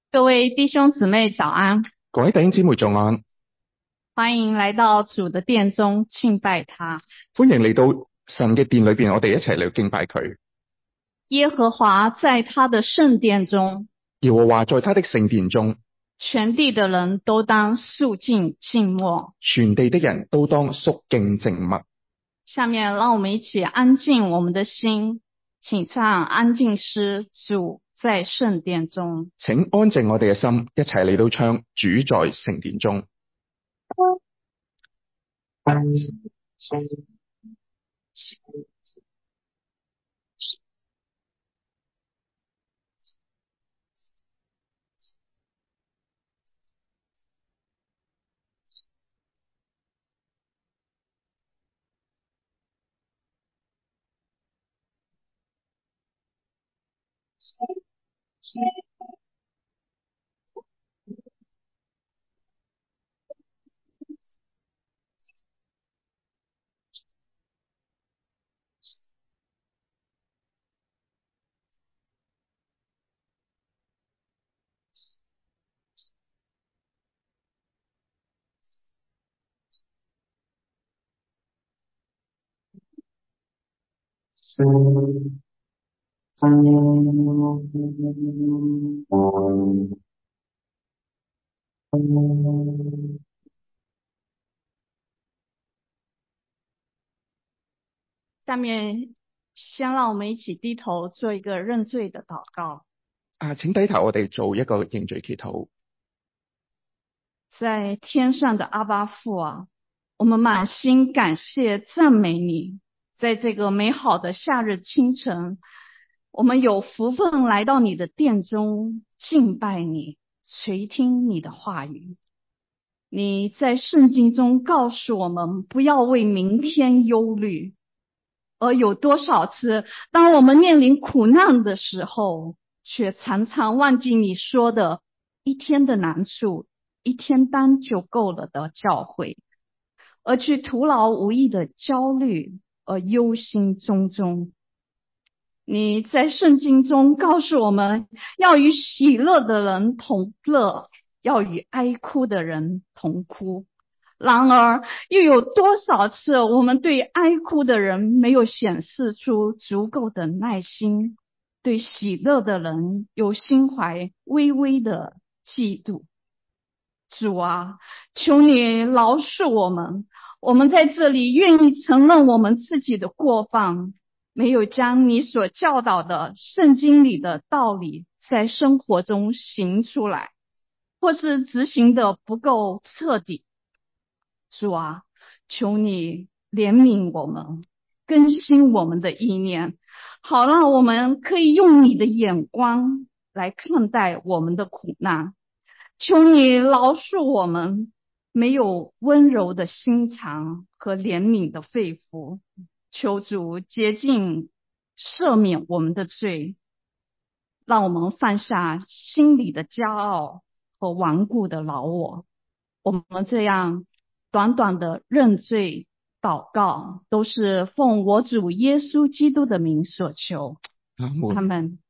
各位弟兄姊妹早安， 各位弟兄姊妹早安， 欢迎来到主的殿中敬拜他。 歡迎嚟到神嘅殿裏邊，我哋一齊嚟敬拜佢。 耶和華在他的聖殿中， 耶和華在他的聖殿中， 全地的人都當肅靜靜默。 全地的人都當肅敬靜默。 下面讓我們一起安靜我們的心，請唱安靜詩，主在聖殿中。 請安靜我哋嘅心，一齊嚟到唱主在聖殿中。 下面先讓我們一起低頭做一個認罪的禱告。 請低頭，我哋做一個認罪祈禱。 在天上的阿爸父啊，我們滿心感謝讚美你，在這個美好的夏日清晨，我們有福分來到你的殿中敬拜你，垂聽你的話語。你在聖經中告訴我們不要為明天憂慮，而有多少次當我們面臨苦難的時候，卻常常忘記你說的一天的難處一天當就夠了的教誨，而去徒勞無益的焦慮而憂心忡忡。你在聖經中告訴我們要與喜樂的人同樂，要與哀哭的人同哭。然而又有多少次我們對哀哭的人沒有顯示出足夠的耐心，對喜樂的人有心懷微微的嫉妒。主啊，求你饒恕我們，我們在這裡願意承認我們自己的過犯，沒有將你所教導的聖經裡的道理在生活中行出來，或是執行得不夠徹底。主啊，求你憐憫我們，更新我們的意念，好讓我們可以用你的眼光來看待我們的苦難。求你饒恕我們沒有溫柔的心腸和憐憫的肺腑，求主潔淨赦免我們的罪，讓我們放下心裡的驕傲和頑固的老我。我們這樣短短的認罪禱告，都是奉我主耶穌基督的名所求。阿們。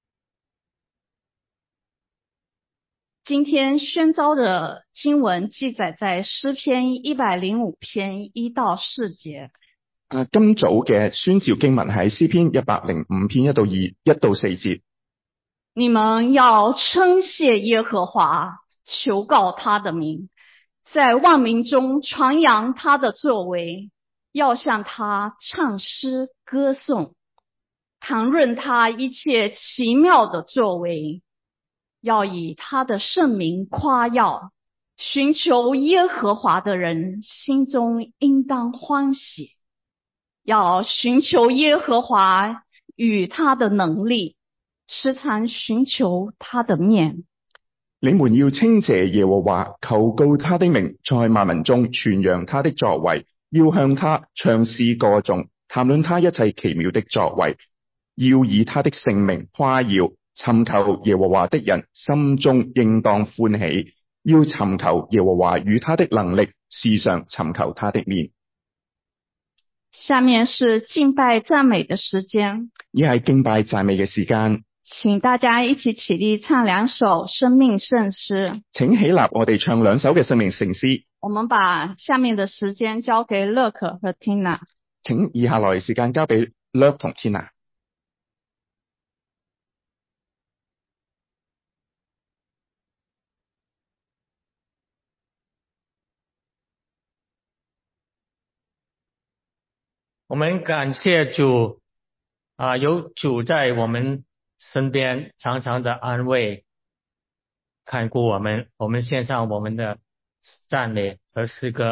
今天宣召的經文記載在詩篇105篇1到4節。 今早嘅宣召經文喺詩篇105篇1到4節。 你們要稱謝耶和華，求告他的名，在萬民中傳揚他的作為，要向他唱詩歌頌，談論他一切奇妙的作為，要以他的聖名誇耀，尋求耶和華的人心中應當歡喜，要尋求耶和華與他的能力，時常尋求他的面。 你們要稱謝耶和華，求告他的名，在萬民中傳揚他的作為，要向他唱詩歌頌，談論他一切奇妙的作為，要以他的聖名誇耀。尋求耶和華的人心中應當歡喜，要尋求耶和華與他的能力，時常尋求他的面。 下面是敬拜讚美的時間。 而係敬拜讚美嘅時間。 请大家一起起立唱2首生命圣诗。 請起立，我哋唱2首嘅生命聖詩。 我們把下面的時間交給樂可和 Tina。 請以下來時間交俾 樂同 Tina。 我們感謝主有主在我們身邊常常的安慰看顧我們，我們獻上我們的讚美和詩歌。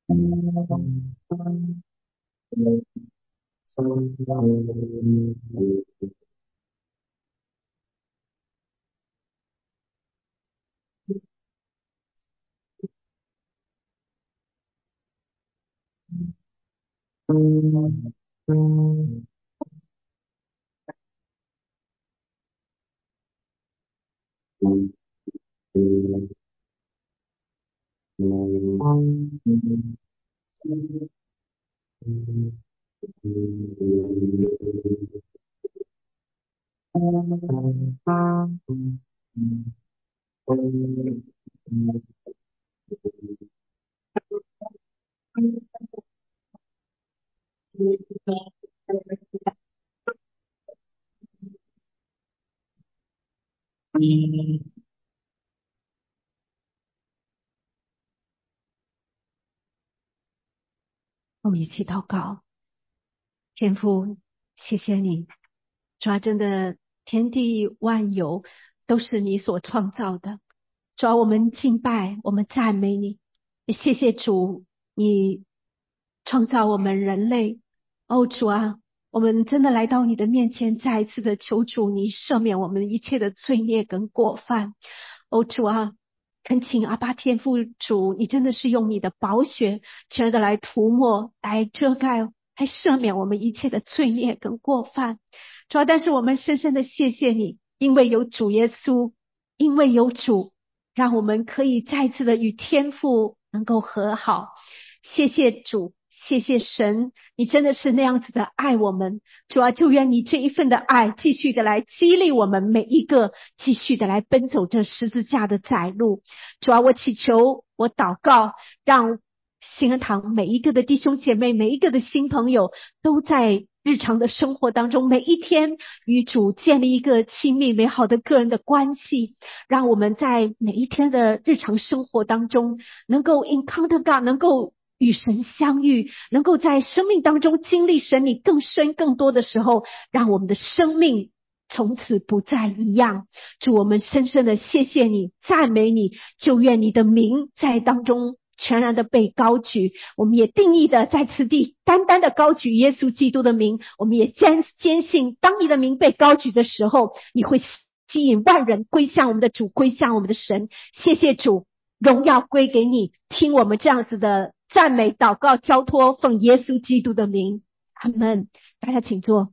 我们一起祷告。天父，谢谢你，主啊，真的天地万有都是你所创造的，主啊，我们敬拜，我们赞美你，也谢谢主，你创造我们人类。哦，主啊，我们真的来到你的面前，再一次的求主你赦免我们一切的罪孽跟过犯。哦，主啊，恳请阿爸天父主，你真的是用你的宝血全然的来涂抹，来遮盖，来赦免我们一切的罪孽跟过犯。主啊，但是我们深深的谢谢你，因为有主耶稣，因为有主，让我们可以再次的与天父能够和好。谢谢主，谢谢神，你真的是那样子的爱我们。主啊，就愿你这一份的爱继续的来激励我们每一个，继续的来奔走这十字架的窄路。主啊，我祈求，我祷告，让新恩堂每一个的弟兄姐妹，每一个的新朋友，都在日常的生活当中，每一天与主建立一个亲密美好的个人的关系，让我们在每一天的日常生活当中能够 encounter God， 能够与神相遇，能够在生命当中经历神你更深更多的时候，让我们的生命从此不再一样。主，我们深深的谢谢你，赞美你，就愿你的名在当中全然的被高举。我们也定义的在此地单单的高举耶稣基督的名，我们也坚信当你的名被高举的时候，你会吸引万人归向我们的主，归向我们的神。谢谢主，荣耀归给你，听我们这样子的赞美祷告交托，奉耶稣基督的名，阿们。大家请坐。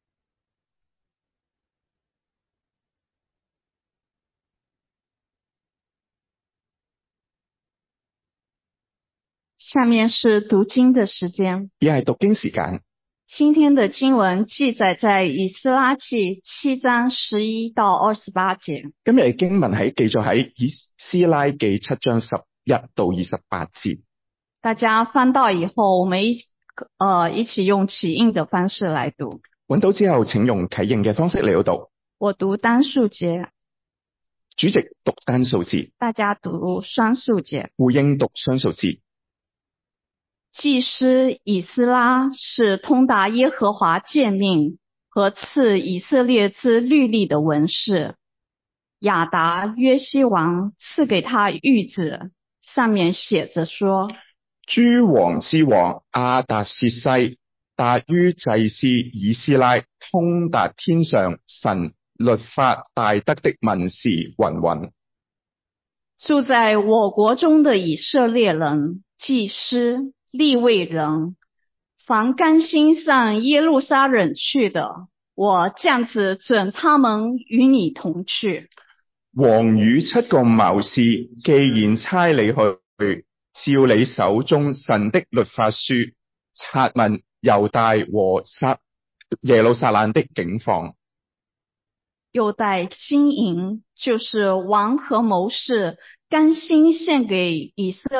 下面是讀經的時間。 而係讀經時間。 今天的經文記載在以斯拉記7章11到28節。 今日嘅經文係記載喺以斯拉記7章11到28節。 大家翻到以後，我們一起用啟應的方式來讀。 揾到之後，請用啟應嘅方式嚟到讀。 我讀單數節， 主席讀單數節， 大家讀雙數節。 回應讀雙數節。 祭司以斯拉是通達耶和華誡命和賜以色列之律例的文士。亞達約西王賜給他諭旨，上面寫着說： 諸王之王亞達薛西達於祭司以斯拉，通達天上神律法大德的文士云云。 住在我國中的以色列人、祭司、利未人，凡甘心上耶路撒冷去的，我這樣子准他們與你同去。 王與7個謀士既然差你去，照你手中神的律法書，察問猶大和耶路撒冷的境況。 又帶金銀，就是王和謀士甘心獻給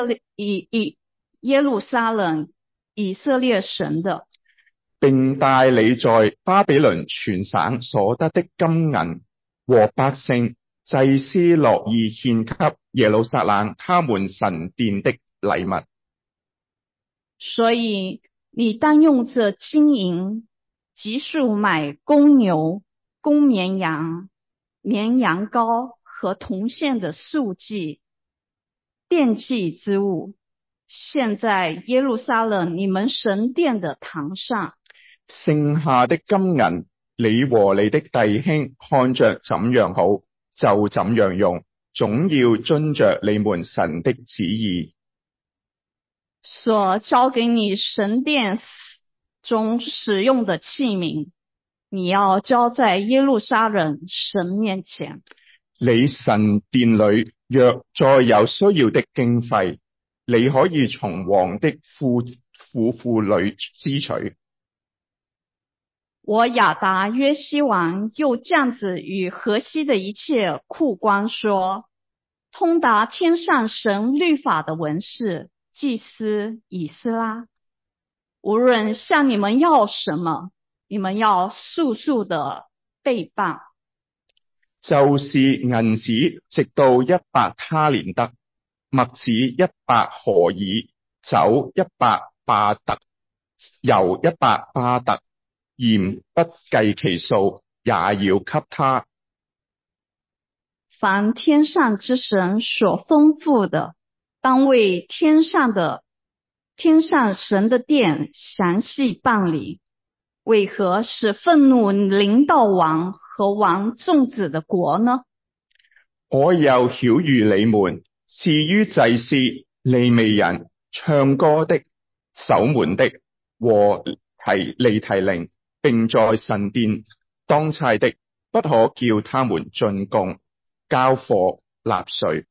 耶路撒冷以色列神的， 並帶你在巴比倫全省所得的金銀和百姓祭司樂意獻給耶路撒冷他們神殿的禮物。 所以你當用這金銀急速買公牛、公綿羊、綿羊羔和銅線的素祭、奠祭之物， 现在耶路撒冷你们神殿的堂上。 剩下的金銀，你和你的弟兄看着怎樣好，就怎樣用，總要遵着你們神的旨意。 所交給你神殿中使用的器皿，你要交在耶路撒冷神面前。 你神殿裏若再有需要的經費，你可以從王的庫裏支取。 我亞達約西王又這樣子與河西的一切庫官說：通達天上神律法的文士祭司以斯拉，無論向你們要什麼，你們要速速的備辦。 就是銀子直到100他連得，麥子100何爾，酒100巴特，油100巴特，鹽不計其數，也要給他。 凡天上之神所吩咐的，當為天上神的殿詳細辦理。為何使憤怒臨到王和王眾子的國呢？ 我又曉諭你們，至於祭司、利未人、唱歌的、守門的和利提寧，並在神殿當差的，不可叫他們進貢、交貨、納稅。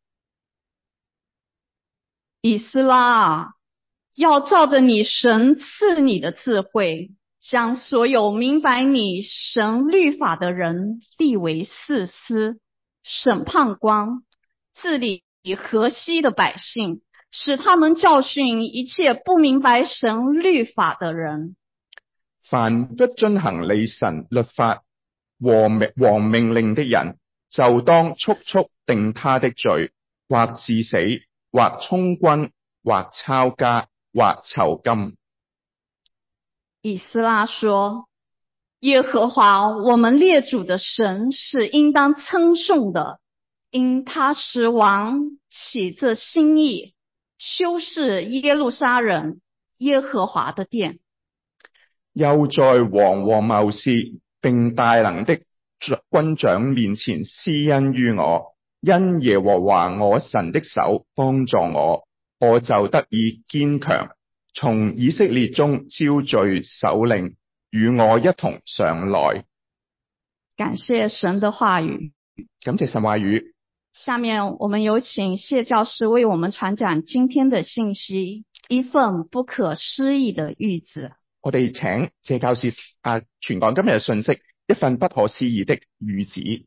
以斯拉啊，要照着你神賜你的智慧，將所有明白你神律法的人立為士師、審判官，治理河西的百姓，使他們教訓一切不明白神律法的人。 凡不遵行你神律法和王命令的人，就當速速定他的罪，或治死，或充軍，或抄家，或囚禁。 以斯拉說：耶和華我們列祖的神是應當稱頌的，因他使王起這心意，修飾耶路撒冷耶和華的殿。 又在王和謀士並大能的軍長面前施恩於我，因耶和華我神的手幫助我，我就得以堅強。從以色列中招聚首領，與我一同上來。 感謝神的話語， 感謝神話語。 下面我們有請謝教師為我們傳講今天的信息，一份不可思議的諭旨。 我哋請謝教師傳講今日嘅信息，一份不可思議的諭旨。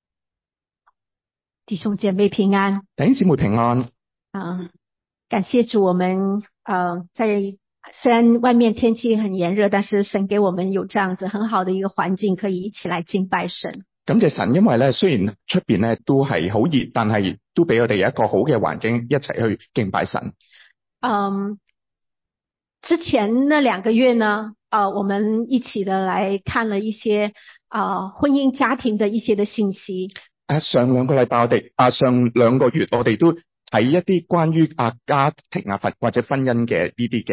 弟兄姐妹平安， 弟兄姊妹平安。 感謝主，我們在雖然外面天氣很炎熱，但是神給我們有這樣子很好的一個環境，可以一起來敬拜神。 感謝神，因為咧雖然出邊咧都係好熱，但係都俾我哋有一個好嘅環境，一齊去敬拜神。 之前那2個月呢，我們一起的來看了一些婚姻家庭的一些的信息。 上2個禮拜上2個月我哋都睇一啲關於家庭或者婚姻嘅呢啲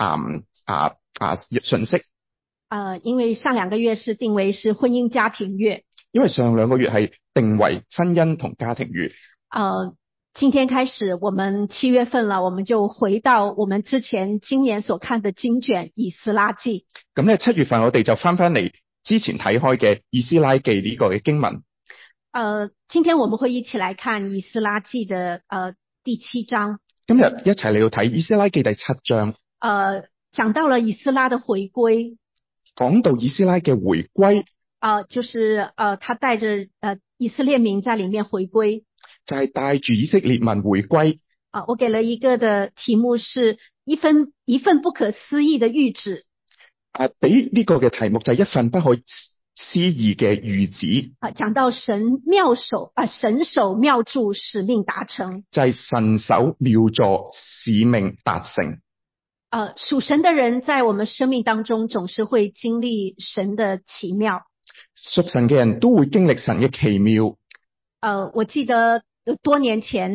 嘅信息。 因為上2個月是定為是婚姻家庭月。 因為上2個月係定為婚姻同家庭月。 今天開始我們7月份了，我們就回到我們之前今年所看的經卷以斯拉記。 咁咧7月份我哋就翻嚟之前睇開嘅以斯拉記呢個嘅經文。 今天我們會一起來看以斯拉記的第7章。 今日一齊嚟到睇以斯拉記第7章。 講到了以斯拉的回歸。 講到以斯拉嘅回歸。 就是他帶着以色列民在裏面回歸。 就係帶住以色列民回歸。 我給了一個的題目是一份不可思議的諭旨。 俾呢個嘅題目就係一份不可思議嘅諭旨。 講到神手妙助使命達成。 就係神手妙助使命達成。 屬神的人在我們生命當中總是會經歷神的奇妙。 屬神嘅人都會經歷神嘅奇妙。 我記得多年前，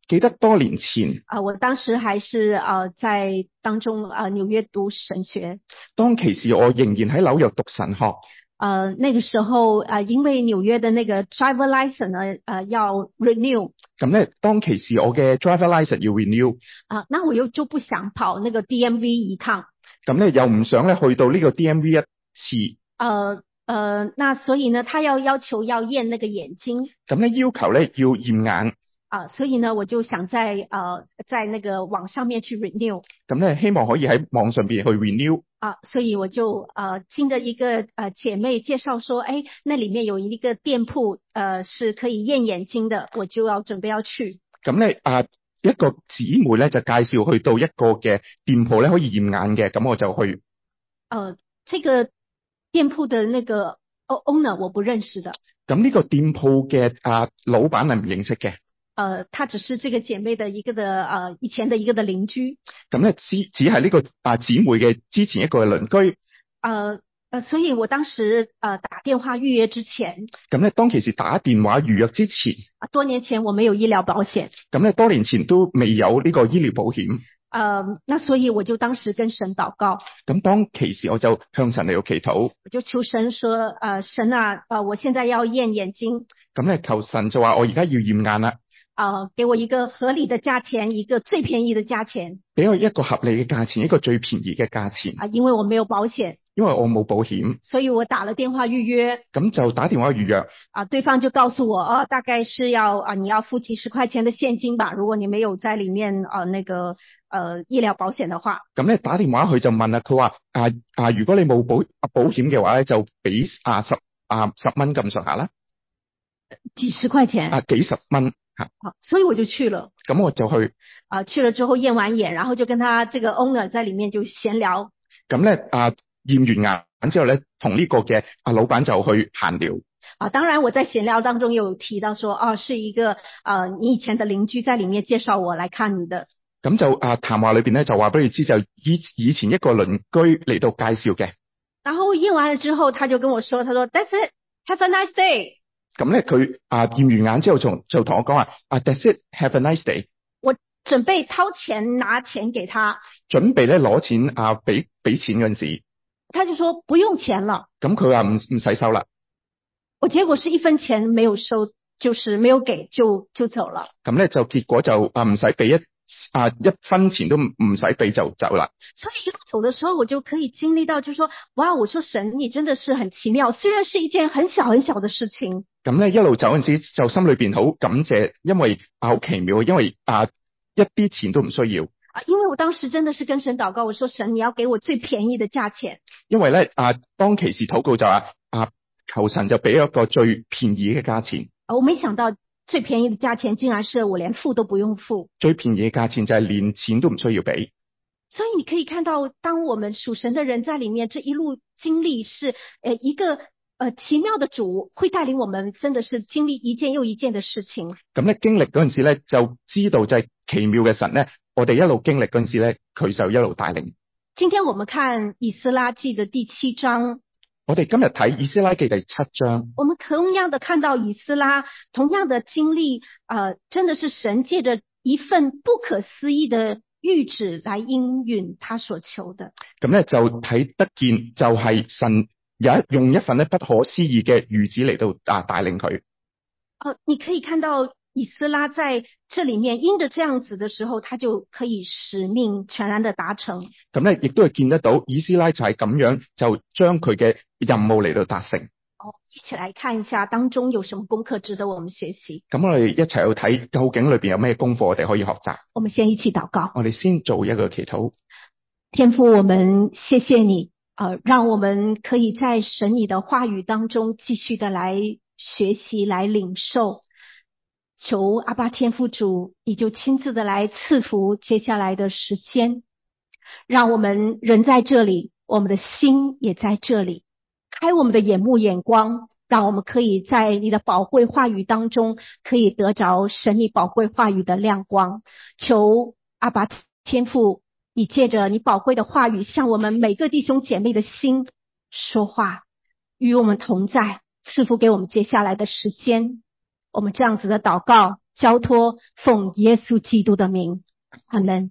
記得多年前， 我當時還是在當中紐約讀神學。 當其時我仍然喺紐約讀神學。 那個時候因為紐約的那個 driver license 呢要 renew。 咁咧，當其時我嘅 driver license 要 renew。 那我又就不想跑那個 DMV 一趟。 咁咧又唔想咧去到呢個 DMV 一次。 那所以呢，他要求要驗那個眼睛。 咁咧要求咧要驗眼。 所以呢，我就想在那個網上面去 renew。 咁咧希望可以喺網上邊去 renew。 所以我就經過一個姐妹介紹說，那裡面有一個店鋪是可以驗眼睛的，我就要準備要去。 咁咧一個姊妹咧就介紹去到一個嘅店鋪咧可以驗眼嘅，咁我就去。 這個店鋪的那個 owner 我不認識的。 咁呢個店鋪嘅老闆係唔認識嘅。 他只是這個姐妹的一個的以前的一個的鄰居。 咁咧只係呢個姊妹嘅之前一個鄰居。 所以我當時打電話預約之前。 咁咧當其時打電話預約之前。 多年前我沒有醫療保險。 咁咧多年前都未有呢個醫療保險。 那所以我就當時跟神禱告。咁當其時我就向神嚟到祈禱。 我就求神說，神我現在要驗眼睛。 咁咧求神就話我而家要驗眼啦。 給我一個合理的價錢，一個最便宜的價錢。 俾我一個合理嘅價錢，一個最便宜嘅價錢。 因為我沒有保險。 因為我冇保險。所以我打了電話預約。 咁就打電話預約。 對方就告訴我，大概是你要付幾十塊錢的現金吧，如果你沒有在裡面那個醫療保險的話。咁咧打電話佢就問啦，佢話如果你冇保險嘅話咧，就俾10蚊咁上下啦。 幾十塊錢。 幾十蚊。 所以我就去了。 咁我就去。 去了之後驗完眼，然後就跟他這個 owner 在裡面就閒聊。 咁咧驗完眼之後咧，同呢個嘅老闆就去閒聊。 當然我在閒聊當中有提到說，是一個你以前的鄰居在裡面介紹我來看你的。 咁就談話裏邊咧就話俾你知，就以前一個鄰居嚟到介紹嘅。 然後驗完了之後，他就跟我說，他說 That's it, have a nice day。 咁咧佢驗完眼之後就同我講話That's it, have a nice day。 我準備掏錢拿錢給他。 準備咧攞錢俾錢嗰陣時。 他就說不用錢了。 咁佢話唔使收啦。 我結果是1分錢沒有收，就是沒有給就走了。 咁咧就結果就唔使俾1分錢都唔使俾就走啦。 所以一路走的時候，我就可以經歷到，就說哇，我說神你真的是很奇妙，雖然是一件很小很小的事情。 咁咧一路走嗰陣時就心裏邊好感謝，因為好奇妙，因為一啲錢都唔需要。 因為我當時真的是跟神禱告，我說神你要給我最便宜的價錢。 因為咧當其時禱告就話求神就俾一個最便宜嘅價錢。 我沒想到最便宜的價錢竟然是我連付都不用付。 最便宜嘅價錢就係連錢都唔需要俾。 所以你可以看到，當我們屬神的人在裡面，這一路經歷是一個奇妙的主會帶領我們，真的是經歷一件又一件的事情。 咁咧經歷嗰陣時咧，就知道就係奇妙嘅神咧，我哋一路經歷嗰陣時咧，佢就一路帶領。 今天我們看以斯拉記的第7章。 我哋今日睇以斯拉記第7章。 我們同樣的看到以斯拉同樣的經歷，真的是神借着一份不可思議的諭旨來應允他所求的。咁咧就睇得見，就係神用一份咧不可思議嘅諭旨嚟到帶領佢。 你可以看到以斯拉在這裡面因着這樣子的時候，他就可以使命全然的達成。咁咧亦都係見得到以斯拉就係咁樣就將佢嘅任務嚟到達成。 一起來看一下當中有什麼功課值得我們學習。 咁我哋一齊去睇究竟裏邊有咩功課我哋可以學習。 我們先一起禱告。 我哋先做一個祈禱。 天父，我們謝謝你，讓我們可以在神你的話語當中繼續的來學習來領受。求阿爸天父主，你就親自的來賜福接下來的時間，讓我們人在這裡，我們的心也在這裡，開我們的眼目眼光，讓我們可以在你的寶貴話語當中可以得着神你寶貴話語的亮光。求阿爸天父，你借着你寶貴的話語向我們每個弟兄姐妹的心說話，與我們同在，賜福給我們接下來的時間。我們這樣子的禱告交托，奉耶稣基督的名，阿们。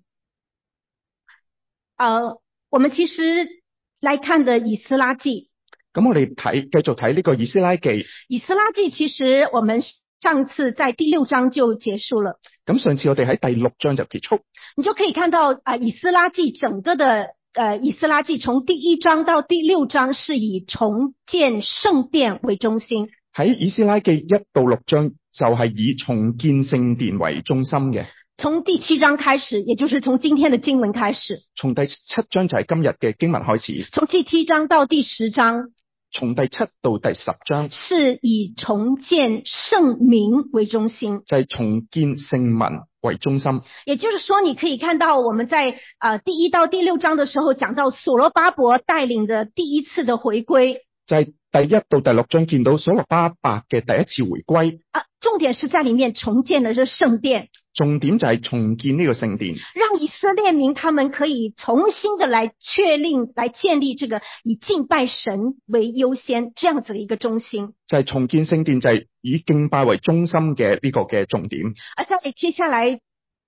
我们其实来看的以斯拉记， 咁我哋繼續睇呢個以斯拉記。 以斯拉記其實我們上次在第6章就結束了。 咁上次我哋喺第6章就結束。 你就可以看到以斯拉記整個的以斯拉記從第1章到第6章是以重建聖殿為中心。 喺以斯拉記1到6章就係以重建聖殿為中心嘅。 從第7章開始，也就是從今天的經文開始。 從第7章就係今日嘅經文開始。 從第7章到第10章。 從第7到第10章是以重建聖名為中心， 就係重建聖民為中心。 也就是說，你可以看到我們在第1到第6章的時候講到所羅巴伯帶領的第一次的回歸， 就係第1到第6章見到所羅巴伯嘅第一次回歸。 重點是在裡面重建了這聖殿。 重點就係重建呢個聖殿， 讓以色列民他們可以重新的來確立、來建立這個以敬拜神為優先這樣子的一個中心。 就係重建聖殿，就係以敬拜為中心嘅呢個嘅重點。 在接下來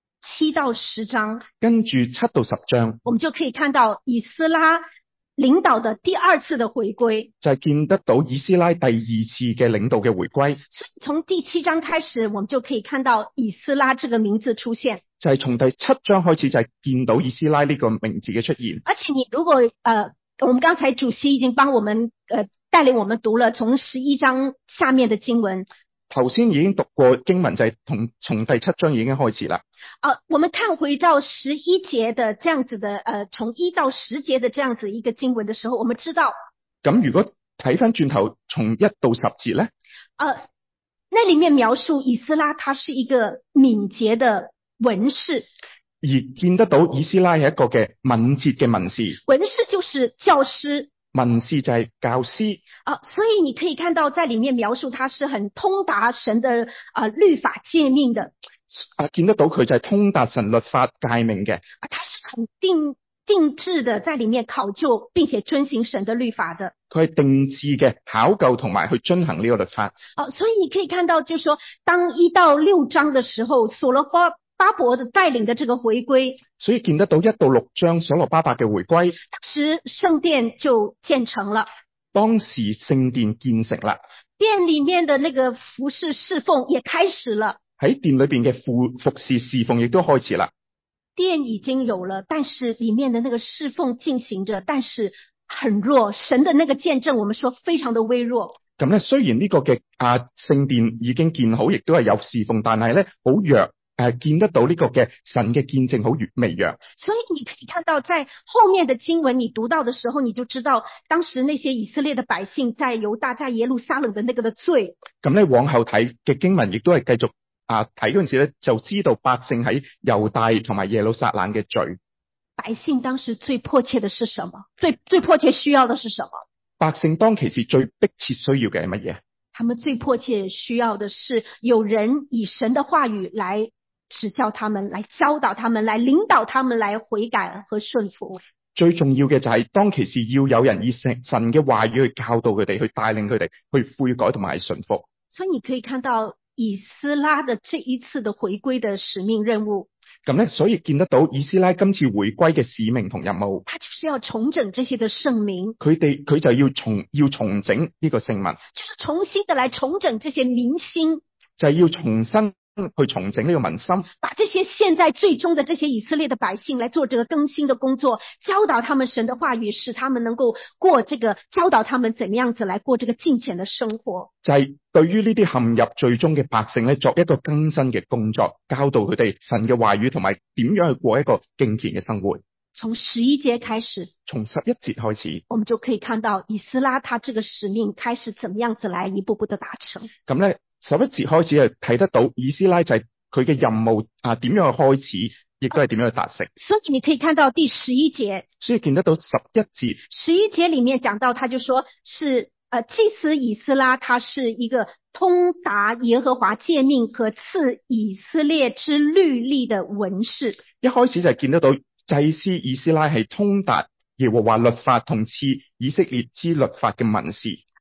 7到10章， 跟住7到10章， 我們就可以看到以斯拉領導的第2次的回歸， 就係見得到以斯拉第2次嘅領導嘅回歸。 從第7章開始，我們就可以看到以斯拉這個名字出現。 就係從第7章開始就係見到以斯拉呢個名字嘅出現。 而且你如果我們剛才主席已經幫我們帶領我們讀了從11章下面的經文。 頭先已經讀過經文，就係從第7章已經開始啦。 我們看回到11節的這樣子的從1到10節的這樣子一個經文的時候，我們知道， 咁如果睇翻轉頭從1到10節咧， 那裡面描述以斯拉他是一個敏捷的文士， 而見得到以斯拉係一個嘅敏捷嘅文士。 文士就是教師。 文士就係教師。 所以你可以看到在裡面描述他是很通達神的律法誡命的。 見得到佢就係通達神律法誡命嘅。 他是很定制的在裡面考究並且遵行神的律法的。 佢係定制嘅考究同埋去遵行呢個律法。 所以你可以看到就是說當1到6章的時候，所羅巴伯的帶領的這個回歸， 所以見得到1到6章所羅巴伯嘅回歸， 時聖殿就建成了。 當時聖殿建成啦， 殿裡面的那個服侍侍奉也開始了。 喺殿裏邊嘅服侍侍奉亦都開始啦。 殿已經有了，但是裡面的那個侍奉進行着，但是很弱。神的那個見證，我們說非常的微弱。 咁咧，雖然呢個嘅聖殿已經建好，亦都係有侍奉，但係咧好弱。見得到呢個嘅神嘅見證好微弱。 所以你可以看到在後面的經文你讀到的時候，你就知道當時那些以色列的百姓在猶大在耶路撒冷的那個的罪。 咁咧往後睇嘅經文亦都係繼續睇嗰陣時咧，就知道百姓喺猶大同埋耶路撒冷嘅罪。 百姓當時最迫切的是什麼？最迫切需要的是什麼？ 百姓當其時最迫切需要嘅係乜嘢？ 他們最迫切需要的是有人以神的話語來指教他們，來教導他們，來領導他們，來悔改和順服。 最重要嘅就係當其時要有人以神嘅話語去教導佢哋，去帶領佢哋去悔改同埋順服。 所以你可以看到以斯拉的這一次的回歸的使命任務。 咁咧，所以見得到以斯拉今次回歸嘅使命同任務， 他就是要重整這些的聖名。 佢就要重整呢個聖民， 就是重新的來重整這些民心， 就係要重新去重整呢個民心， 把這些現在最終的這些以色列的百姓來做這個更新的工作，教導他們神的話語，使他們能夠過這個，教導他們怎麼樣子來過這個敬虔的生活。 就係對於呢啲陷入罪中嘅百姓咧，作一個更新嘅工作，教導佢哋神嘅話語同埋點樣去過一個敬虔嘅生活。 從11節開始， 從11節開始， 我們就可以看到以斯拉他這個使命開始怎麼樣子來一步步的達成。 咁咧11節開始係睇得到以斯拉就係佢嘅任務點樣去開始，亦都係點樣去達成。 所以你可以看到第11節， 所以見得到11節 ，11節裡面講到，他就說是祭司以斯拉，他是一個通達耶和華誡命和賜以色列之律例的文士。 一開始就係見得到祭司以斯拉係通達耶和華律法同賜以色列之律法嘅文士。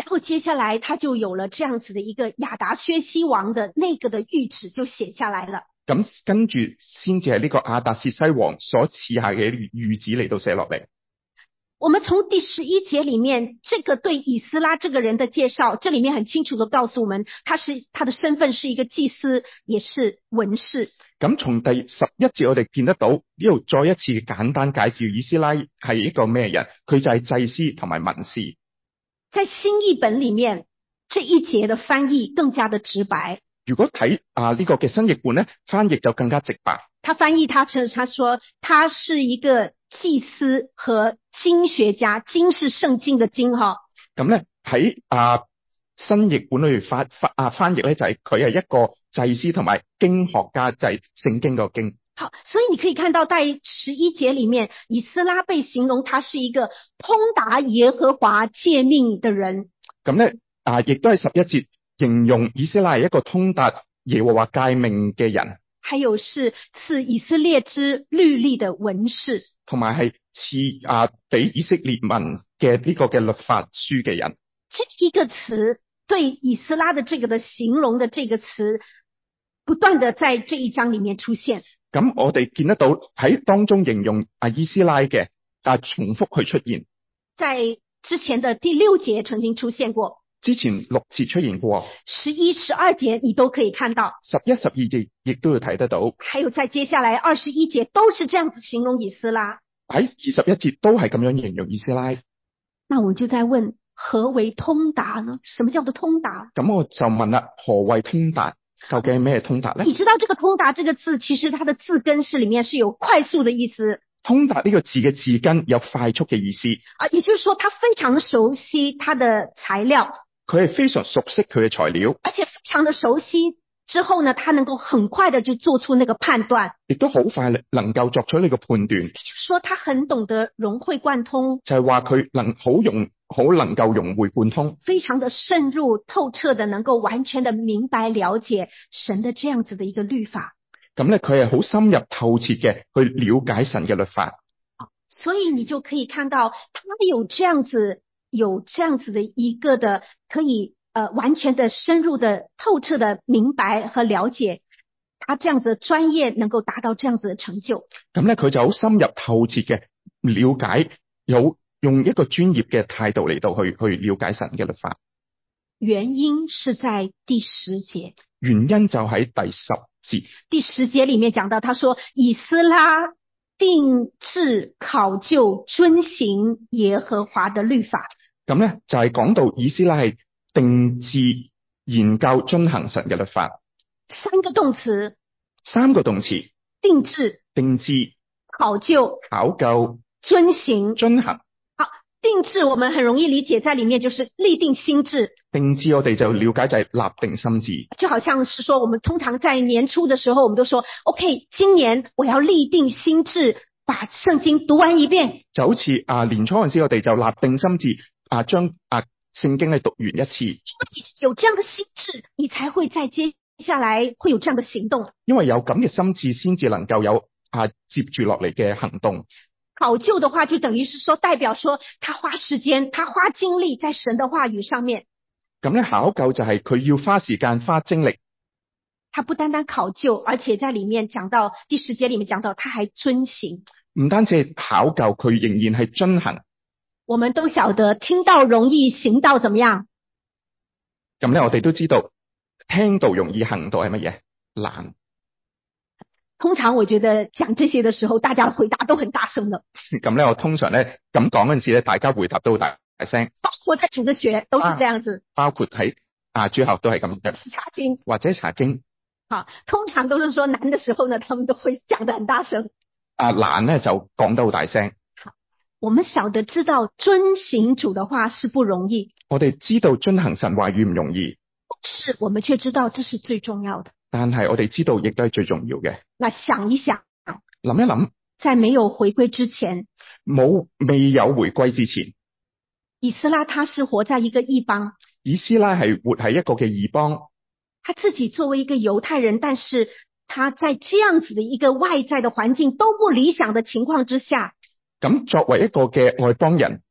然後接下來他就有了這樣子的一個亞達薛西王的那個的諭旨就寫下來了。 咁跟住先至係呢個亞達薛西王所賜下嘅諭旨嚟到寫落嚟。 我們從第11節裡面，這個對以斯拉這個人的介紹，這裡面很清楚地告訴我們，他的身份是一個祭司，也是文士。 咁從第11節我哋見得到呢度再一次簡單介紹以斯拉係一個咩人，佢就係祭司同埋文士。 在新譯本裡面，這一節的翻譯更加的直白。 如果睇呢個嘅新譯本咧，翻譯就更加直白。 他翻譯他說他是一個祭司和經學家，經是聖經的經哈。 咁咧喺新譯本裏翻譯咧就係佢係一個祭司同埋經學家，就係聖經個經。 好，所以你可以看到在11節裡面，以斯拉被形容他是一個通達耶和華誡命的人。 咁咧亦都係11節形容以斯拉係一個通達耶和華誡命嘅人。 還有是賜以色列之律例的文士， 同埋係賜俾以色列民嘅呢個嘅律法書嘅人。 這一個詞對以斯拉的這個的形容的這個詞，不斷的在這一章裡面出現。 咁我哋見得到喺當中形容以斯拉嘅重複去出現， 在之前的第6節曾經出現過， 之前6節出現過 ，11、12節你都可以看到 ，11、12節亦都要睇得到， 還有在接下來21節都是這樣子形容以斯拉。 喺21節都係咁樣形容以斯拉。 那我們就在問，何為通達呢？什麼叫做通達？ 咁我就問啦，何謂通達？究竟係咩通達呢？ 你知道這個通達這個字，其實它的字根是裡面是有快速的意思。 通達呢個字嘅字根有快速嘅意思。 也就是說，他非常熟悉他的材料。 佢係非常熟悉佢嘅材料， 而且非常的熟悉之後呢，他能夠很快的就做出那個判斷， 亦都好快能夠作出呢個判斷。 也就是說，他很懂得融會貫通， 就係話佢好能夠融會貫通， 非常的深入透徹的能夠完全的明白了解神的這樣子的一個律法。 咁咧，佢係好深入透徹嘅去了解神嘅律法。 所以你就可以看到，他有這樣子的一個的可以完全的深入的透徹的明白和了解，他這樣子的專業能夠達到這樣子的成就。 咁咧，佢就好深入透徹嘅了解，用一個專業嘅態度嚟到去了解神嘅律法。 原因是在第10節， 原因就喺第10節。 第10節裡面講到，他說以斯拉定志考究遵行耶和華的律法。 咁咧就係講到以斯拉係定志研究遵行神嘅律法。 三個動詞， 定志、考究、遵行。 好，定志我們很容易理解，在裡面就是立定心志。 定志我哋就了解就係立定心志， 就好像是說我們通常在年初的時候，我們都說 OK， 今年我要立定心志，把聖經讀完一遍。 就好似年初嗰陣時我哋就立定心志將聖經讀完一次。 有這樣的心志，你才會在接下來會有這樣的行動。 因為有咁嘅心志，先至能夠有接住落嚟嘅行動。 考究的話，就等於是說代表說，他花時間，他花精力在神的話語上面。 咁咧，考究就係佢要花時間花精力。 他不單單考究，而且在裡面講到第10節裡面講到，他還遵行。 唔單止係考究，佢仍然係遵行。 我們都曉得聽道容易，行道怎麼樣？ 咁咧，我哋都知道聽道容易，行道係乜嘢？難。 通常我覺得講這些的時候，大家回答都很大聲的。 咁咧，我通常咧咁講嗰陣時咧，大家回答都好大聲。 包括在主日學都是這樣子。 包括喺主學都係咁嘅。 查經或者查經。 通常都是說難的時候呢，他們都會講得很大聲。 難呢就講得好大聲。 我們曉得知道遵行主的話是不容易。 我哋知道遵行神話語唔容易。 是我們卻知道這是最重要的。 但係我哋知道亦都係最重要嘅。 那想一想， 諗一諗， 在沒有回歸之前， 未有回歸之前， 以斯拉他是活在一個異邦。 以斯拉係活喺一個嘅異邦。 他自己作為一個猶太人，但是他在這樣子的一個外在的環境都不理想的情況之下， 咁作為一個嘅外邦人，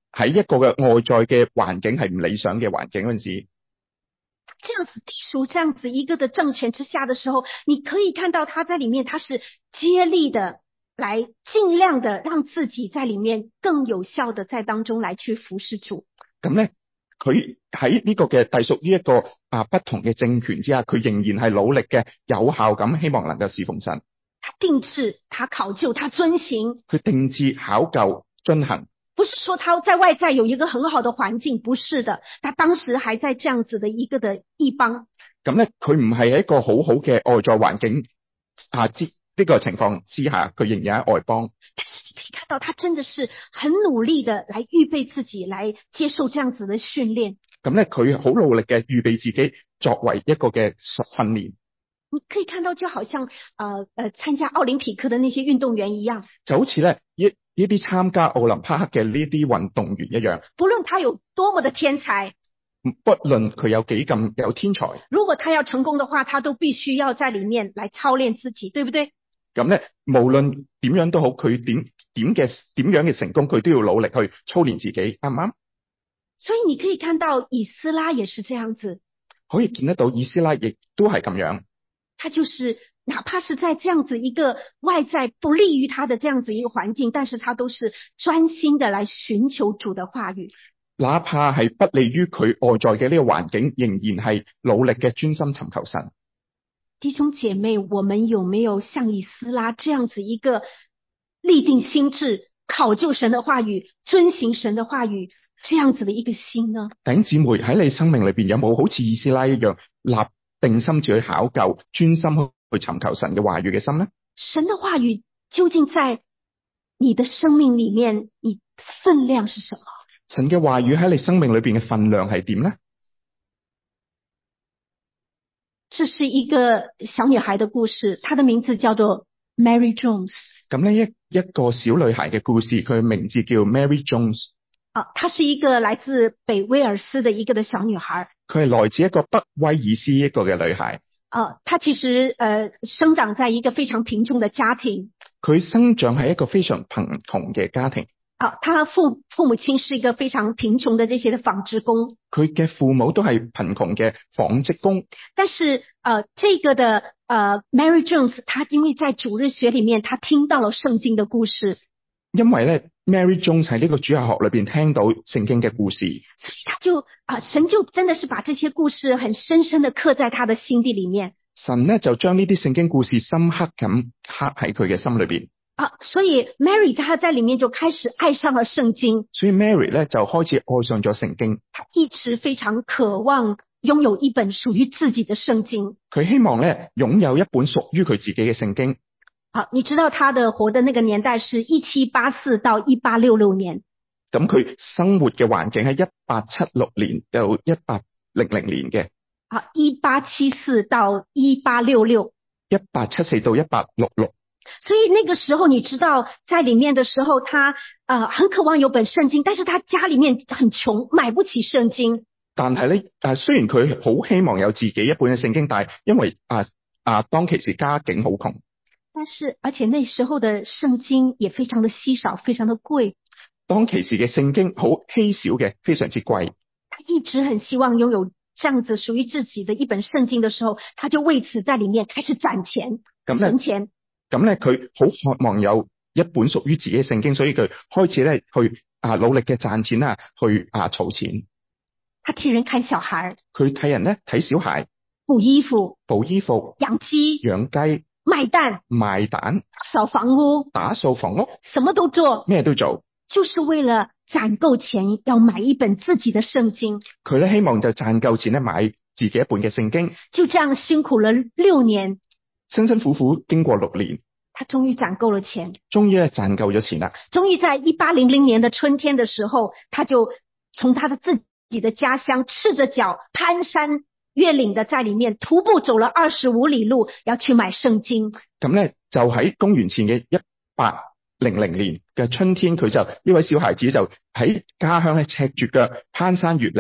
喺一個嘅外在嘅環境係唔理想嘅環境嗰陣時， 这样子地属这样子一个的政权之下的时候，你可以看到他在里面，他是接力的来尽量的让自己在里面更有效的在当中来去服侍主。 咁咧佢喺呢個嘅隸屬於一個不同嘅政權之下，佢仍然係努力嘅有效咁希望能夠侍奉神。 他定制，他考究，他遵行。 佢定制、考究、遵行。 不是說他在外在有一個很好的環境，不是的，他當時還在這樣子的一個的異邦。 咁咧，佢唔係喺一個好好嘅外在環境呢個情況之下，佢仍然喺外邦。 但是你可以看到，他真的是很努力的來預備自己，來接受這樣子的訓練。 咁咧，佢好努力嘅預備自己作為一個嘅訓練。 你可以看到，就好像參加奧林匹克的那些運動員一樣， 就好似咧呢啲參加奧林匹克嘅呢啲運動員一樣。 不論他有多麼的天才， 不論佢有幾咁有天才， 如果他要成功的話，他都必須要在裡面來操練自己，對不對？ 咁咧，無論點樣都好，佢點樣嘅成功，佢都要努力去操練自己，啱唔啱？ 所以你可以看到以斯拉也是這樣子， 可以見得到以斯拉亦都係咁樣。 他就是哪怕是在這樣子一個外在不利於他的這樣子一個環境，但是他都是專心的來尋求主的話語。 哪怕係不利於佢外在嘅呢個環境，仍然係努力嘅專心尋求神。 弟兄姐妹，我們有沒有像以斯拉這樣子一個立定心志、考究神的話語、遵行神的話語這樣子的一個心呢？ 弟兄姊妹，喺你生命裏邊有冇好似以斯拉一樣立定心志去考究、專心去尋求神嘅話語嘅心呢？ 神的話語究竟在你的生命裏面，你分量是什麼？ 神嘅話語喺你生命裏邊嘅分量係點呢？ 這是一個小女孩的故事，她的名字叫做 Mary Jones。 咁呢一個小女孩嘅故事，佢嘅名字叫 Mary Jones。 她是一個來自北威爾斯的一個的小女孩。佢係來自一個北威爾斯一個嘅女孩。 她其實生長在一個非常貧窮的家庭。 佢生長喺一個非常貧窮嘅家庭。 他父母親是一個非常貧窮的這些的紡織工， 佢嘅父母都係貧窮嘅紡織工。 但是這個的Mary Jones，他因為在主日學裡面，他聽到了聖經的故事。 因為咧 ，Mary Jones 喺呢個主日學裏邊聽到聖經嘅故事， 所以他就神就真的是把這些故事很深深的刻在他的心底裡面。 神呢就將呢啲聖經故事深刻咁刻喺佢嘅心裏邊。 所以 Mary 他在裡面就開始愛上了聖經。 所以 Mary 咧就開始愛上咗聖經。 他一直非常渴望擁有一本屬於自己的聖經。 佢希望咧擁有一本屬於佢自己嘅聖經。 你知道他的活的那個年代是1784到1866年。 咁佢生活嘅環境喺1876年到1800年嘅。 1874到1866。 1874到1866。 所以那個時候你知道在裡面的時候他很渴望有本聖經，但是他家裡面很窮，買不起聖經。 但係咧雖然佢好希望有自己一本嘅聖經，但係因為當其時家境好窮。 但是而且那時候的聖經也非常的稀少，非常的貴。 當其時嘅聖經好稀少嘅，非常之貴。 他一直很希望擁有這樣子屬於自己的一本聖經的時候，他就為此在裡面開始攢錢、存錢。咁咧佢好渴望有一本屬於自己嘅聖經，所以佢開始咧去努力嘅賺錢啊，去儲錢。 他替人看小孩， 佢替人咧睇小孩， 補衣服、養雞、賣蛋、掃房屋、 打掃房屋， 什麼都做， 咩都做， 就是為了攢夠錢要買一本自己的聖經。 佢咧希望就賺夠錢咧買自己一本嘅聖經。 就這樣辛苦了6年。 辛辛苦苦經過6年， 他終於攢夠了錢， 終於咧賺夠咗錢啦。 終於在1800年的春天的時候，他就從他的自己的家鄉赤着腳攀山越嶺的在裡面徒步走了25里路，要去買聖經。 咁咧就喺公元前嘅1800年嘅春天，佢就呢位小孩子就喺家鄉咧赤住腳攀山越嶺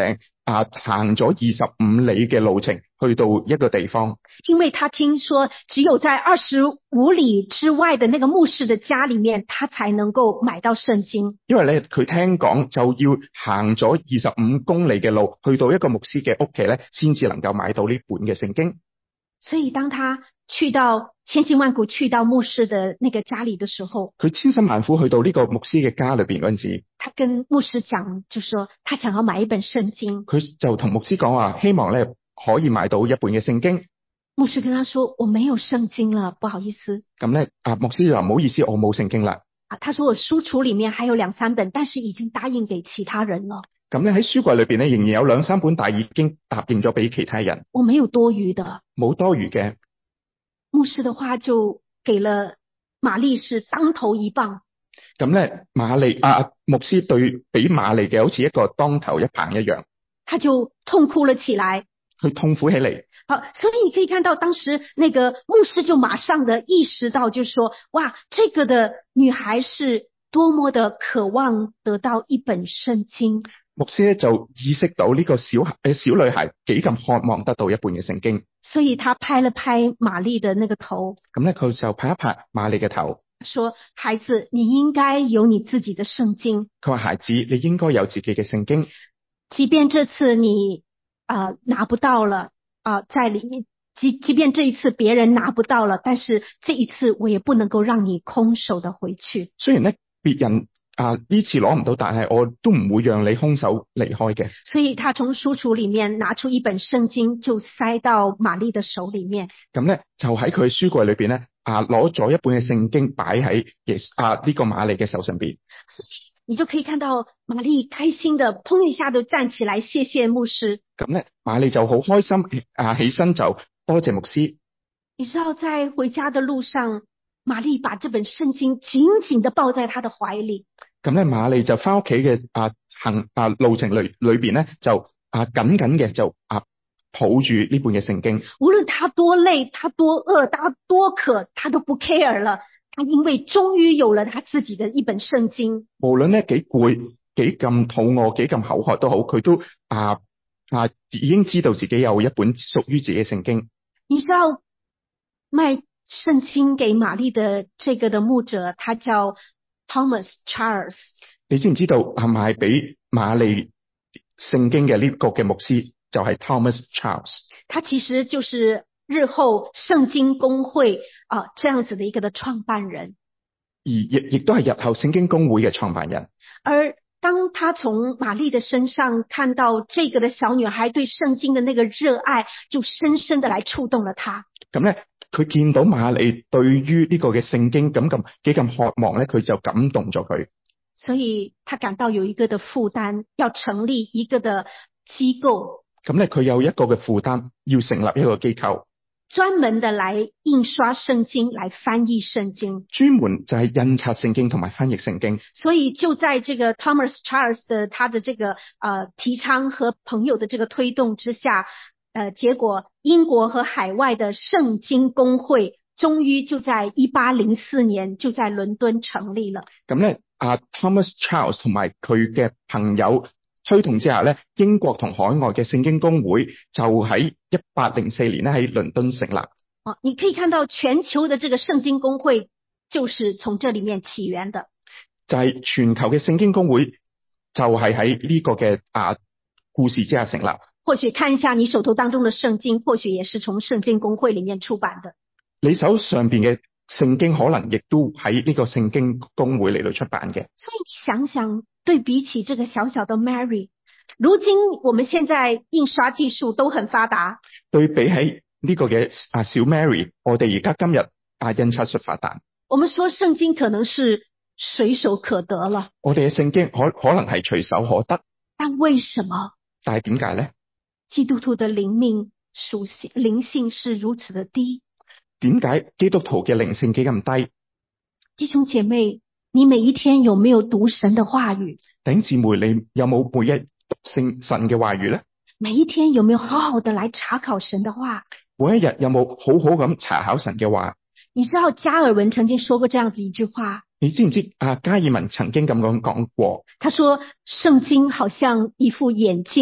行咗25里嘅路程去到一個地方， 因為他聽說只有在25里之外的那個牧師的家裡面，他才能夠買到聖經。 因為咧佢聽講就要行咗25公里嘅路去到一個牧師嘅屋企咧，先至能夠買到呢本嘅聖經。 所以當他去到千辛萬苦去到牧師的那個家裡的時候， 佢千辛萬苦去到呢個牧師嘅家裏邊嗰陣時， 他跟牧師講，就說他想要買一本聖經。 佢就同牧師講話，希望咧可以買到一本嘅聖經。 牧師跟他說：我沒有聖經了，不好意思。 咁咧牧師就話唔好意思，我冇聖經啦。 他說我書櫥裡面還有2-3本，但是已經答應給其他人了。 咁咧喺書櫃裏邊咧仍然有2-3本，但已經答應咗俾其他人。 我沒有多餘的， 冇多餘嘅。 牧師的話就給了瑪麗是當頭一棒。 咁咧牧師對俾瑪麗嘅好似一個當頭一棒一樣， 他就痛哭了起來， 佢痛苦起嚟。 好，所以你可以看到當時那個牧師就馬上的意識到，就是說，哇，這個的女孩是多麼的渴望得到一本聖經。 牧師咧就意識到呢個小女孩幾咁渴望得到一本嘅聖經， 所以他拍了拍瑪麗的那個頭， 咁咧佢就拍一拍瑪麗嘅頭， 說：孩子，你應該有你自己的聖經。 佢話：孩子，你應該有自己嘅聖經， 即便這次你拿不到了在裡面，即便這一次別人拿不到了，但是這一次我也不能夠讓你空手的回去。 雖然咧別人呢次攞唔到，但係我都唔會讓你空手離開嘅。 所以他從書櫥裡面拿出一本聖經，就塞到瑪麗的手裡面。 咁咧就喺佢書櫃裏邊咧攞咗一本嘅聖經擺喺呢個瑪麗嘅手上邊。 你就可以看到瑪麗開心的砰一下就站起來，謝謝牧師。 咁咧瑪麗就好開心起身就多謝牧師。 你知道在回家的路上，瑪麗把這本聖經緊緊的抱在她的懷裡。 咁咧瑪麗就翻屋企嘅路程裏邊咧就緊緊嘅就抱住呢本嘅聖經。 無論她多累，她多餓，她多渴，她都不 care 了。她因為終於有了她自己的一本聖經。 無論咧幾攰、幾咁肚餓、幾咁口渴都好，佢都已經知道自己有一本屬於自己嘅聖經。 你知道賣聖經給瑪麗的這個的牧者，他叫 Thomas Charles。 你知唔知道賣俾瑪麗聖經嘅呢個嘅牧師就係 Thomas Charles？ 他其實就是日後聖經公會這樣子的一個的創辦人， 而亦都係日後聖經公會嘅創辦人。 而當他從瑪麗的身上看到這個的小女孩對聖經的那個熱愛，就深深的來觸動了他。 咁咧，佢見到瑪麗對於呢個嘅聖經幾咁渴望咧，佢就感動咗佢。 所以他感到有一個的負擔，要成立一個的機構。 咁咧，佢有一個嘅負擔，要成立一個機構， 專門的來印刷聖經，來翻譯聖經。 專門就係印刷聖經同埋翻譯聖經。 所以就在這個 Thomas Charles 的他的這個提倡和朋友的這個推動之下，結果英國和海外的聖經公會終於就在1804年就在倫敦成立了。 咁咧Thomas Charles 同埋佢嘅朋友推動之下咧，英國同海外嘅聖經公會就喺1804年咧喺倫敦成立。 你可以看到全球的這個聖經公會就是從這裡面起源的。 就係全球嘅聖經公會就係喺呢個嘅故事之下成立。 或許看一下你手頭當中的聖經，或許也是從聖經公會裡面出版的。 你手上邊嘅聖經可能亦都喺呢個聖經公會嚟到出版嘅。 所以你想想，對比起這個小小的 Mary， 如今我們現在印刷技術都很發達。 對比起呢個嘅小 Mary， 我哋而家今日印刷術發達。 我們說聖經可能是隨手可得了。 我哋嘅聖經可能係隨手可得。 但為什麼？ 但係點解咧？ 基督徒的靈命屬性靈性是如此的低。 點解基督徒嘅靈性幾咁低？ 弟兄姐妹，你每一天有沒有讀神的話語？ 弟兄姊妹，你有冇每一讀神嘅話語咧？ 每一天有沒有好好的來查考神的話？ 每一日有冇好好咁查考神嘅話？ 你知道加爾文曾經說過這樣子一句話。 你知唔知加爾文曾經咁講過？ 他說聖經好像一副眼鏡，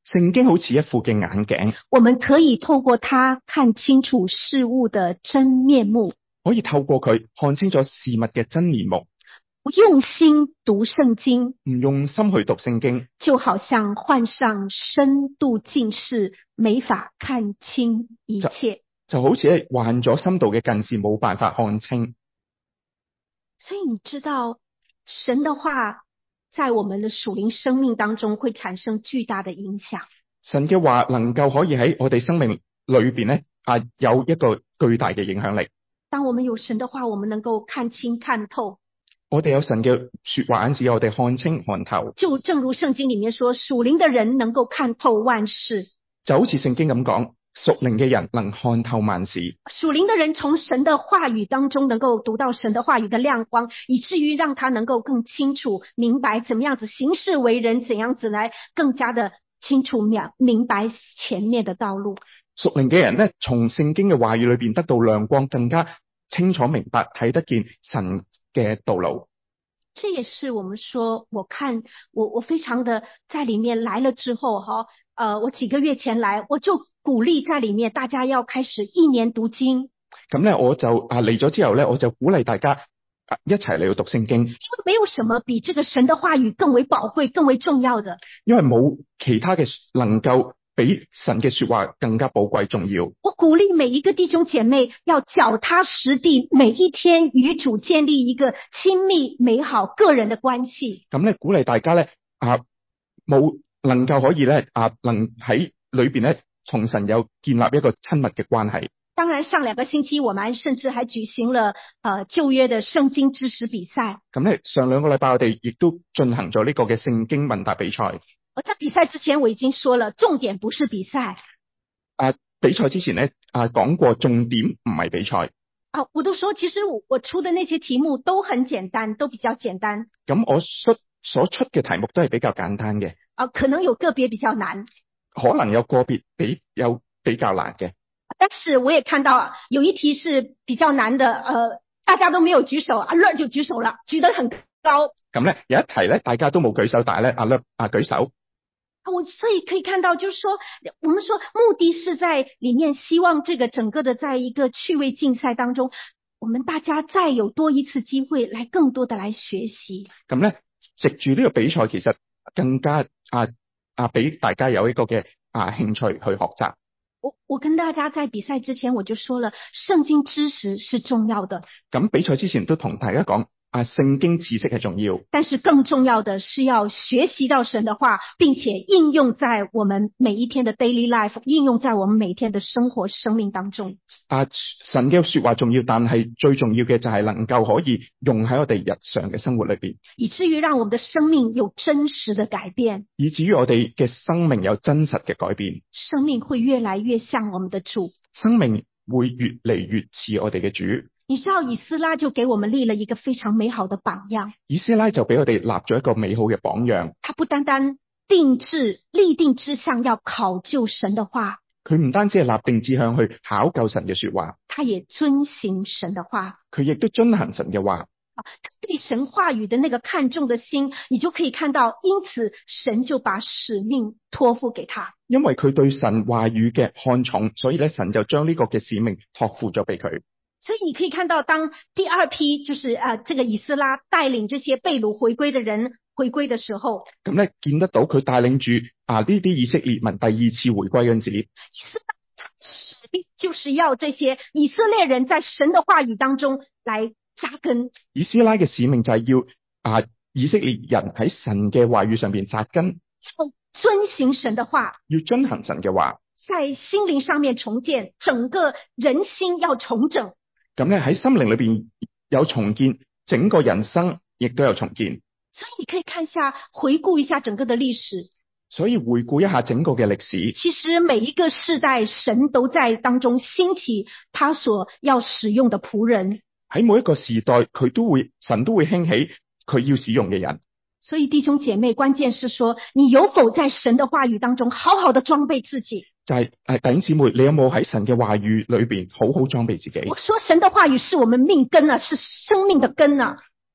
聖經好似一副嘅眼鏡， 我們可以透過它看清楚事物的真面目， 可以透過佢看清楚事物嘅真面目。 用心讀聖經， 唔用心去讀聖經， 就好像患上深度近視，沒法看清一切。 就好似係患咗深度嘅近視，冇辦法看清。 所以你知道，神的話在我們的屬靈生命當中會產生巨大的影響。 神嘅話能夠可以喺我哋生命裏邊咧，有一個巨大嘅影響力。 當我們有神的話，我們能夠看清看透。 我哋有神嘅說話，使我哋看清看透。 就正如聖經裡面說，屬靈的人能夠看透萬事。 就好似聖經咁講，屬靈嘅人能看透萬事。 屬靈的人從神的話語當中能夠讀到神的話語的亮光，以至於讓他能夠更清楚明白怎麼樣子行事為人，怎樣子來更加的清楚明白前面的道路。 屬靈嘅人呢，從聖經嘅話語裏邊得到亮光，更加清楚明白睇得見神嘅道路。 這也是我們說，我非常的在裡面來了之後我幾個月前來，我就鼓勵在裡面大家要開始一年讀經。 咁咧我就嚟咗之後咧，我就鼓勵大家一齊嚟到讀聖經。因為沒有什麼比這個神的話語更為寶貴、更為重要的。 因為冇其他嘅能夠比神嘅說話更加寶貴重要。 我鼓勵每一個弟兄姐妹要腳踏實地，每一天與主建立一個親密美好個人的關係。 咁咧鼓勵大家咧冇能夠可以咧能喺裏邊咧同神有建立一個親密嘅關係。 當然上2個星期我們甚至還舉行了舊約的聖經知識比賽。 咁咧上2個禮拜我哋亦都進行咗呢個嘅聖經問答比賽。 我在比賽之前我已經說了，重點不是比賽。 比賽之前咧講過，重點唔係比賽。 我都說其實我出的那些題目都很簡單，都比較簡單。 咁我所出嘅題目都係比較簡單嘅。 可能有個別比較難。 可能有個別比較難嘅。 但是我也看到有一題是比較難的，大家都沒有舉手，阿樂就舉手了，舉得很高。 咁咧有一題咧大家都冇舉手，但係咧阿樂舉手。 所以可以看到，就是說，我們說目的是在裏面，希望這個整個的在一個趣味競賽當中，我們大家再有多一次機會，來更多的來學習。 咁咧，藉住呢個比賽，其實更加俾大家有一個嘅興趣去學習。 我跟大家在比賽之前我就說了，聖經知識是重要的。 咁比賽之前都同大家講，聖經知識係重要， 但是更重要的是要學習到神的話，並且應用在我們每一天的 daily life， 應用在我們每天的生活生命當中。 神嘅說話重要，但係最重要嘅就係能夠可以用喺我哋日常嘅生活裏邊， 以至於讓我們的生命有真實的改變， 以至於我哋嘅生命有真實嘅改變， 生命會越來越像我們的主， 生命會越嚟越似我哋嘅主。 你知道以斯拉就給我們立了一個非常美好的榜樣。 以斯拉就俾我哋立咗一個美好嘅榜樣。 他不單單立定志向要考究神的話， 佢唔單止係立定志向去考究神嘅說話， 他也遵行神的話。 佢亦都遵行神嘅話。 對神話語的那個看重的心，你就可以看到，因此神就把使命託付給他。 因為佢對神話語嘅看重，所以咧神就將呢個嘅使命託付咗俾佢。 所以你可以看到，當第二批就是這個以斯拉帶領這些被擄回歸的人回歸的時候， 咁咧見得到佢帶領住呢啲以色列民第2次回歸嗰陣時，以斯拉使命就是要這些以色列人在神的話語當中來扎根。 以斯拉嘅使命就係要以色列人喺神嘅話語上邊扎根， 要遵行神的話， 要遵行神嘅話， 在心靈上面重建，整個人心要重整。 咁咧喺心靈裏邊有重建，整個人生亦都有重建。 所以你可以看一下，回顧一下整個的歷史。 所以回顧一下整個嘅歷史， 其實每一個世代神都在當中興起他所要使用的僕人。 喺每一個時代神都會興起佢要使用嘅人。 所以弟兄姐妹，關鍵是說你有否在神的話語當中好好的裝備自己。 就係弟兄姊妹，你有冇喺神嘅話語裏邊好好裝備自己？ 我說神的話語是我們命根啊，是生命的根啊。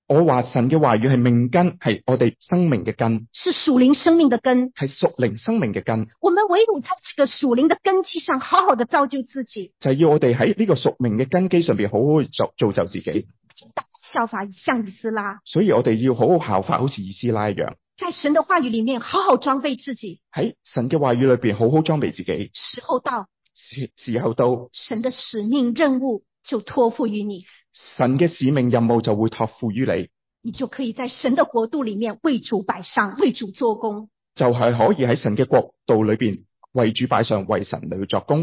我話神嘅話語係命根，係我哋生命嘅根， 是屬靈生命的根。 係屬靈生命嘅根， 我們唯有在這個屬靈的根基上好好的造就自己， 就係要我哋喺呢個屬命嘅根基上邊好好去造就自己。 效法像以斯拉， 所以我哋要好好效法好似以斯拉一樣， 在神的話語裡面好好裝備自己。 喺神嘅話語裏邊好好裝備自己。 時候到， 時候到， 神的使命任務就託付於你， 神嘅使命任務就會託付於你， 你就可以在神的國度裡面為主擺上，為主做工。 就係可以喺神嘅國度裏邊為主擺上，為神嚟去作工。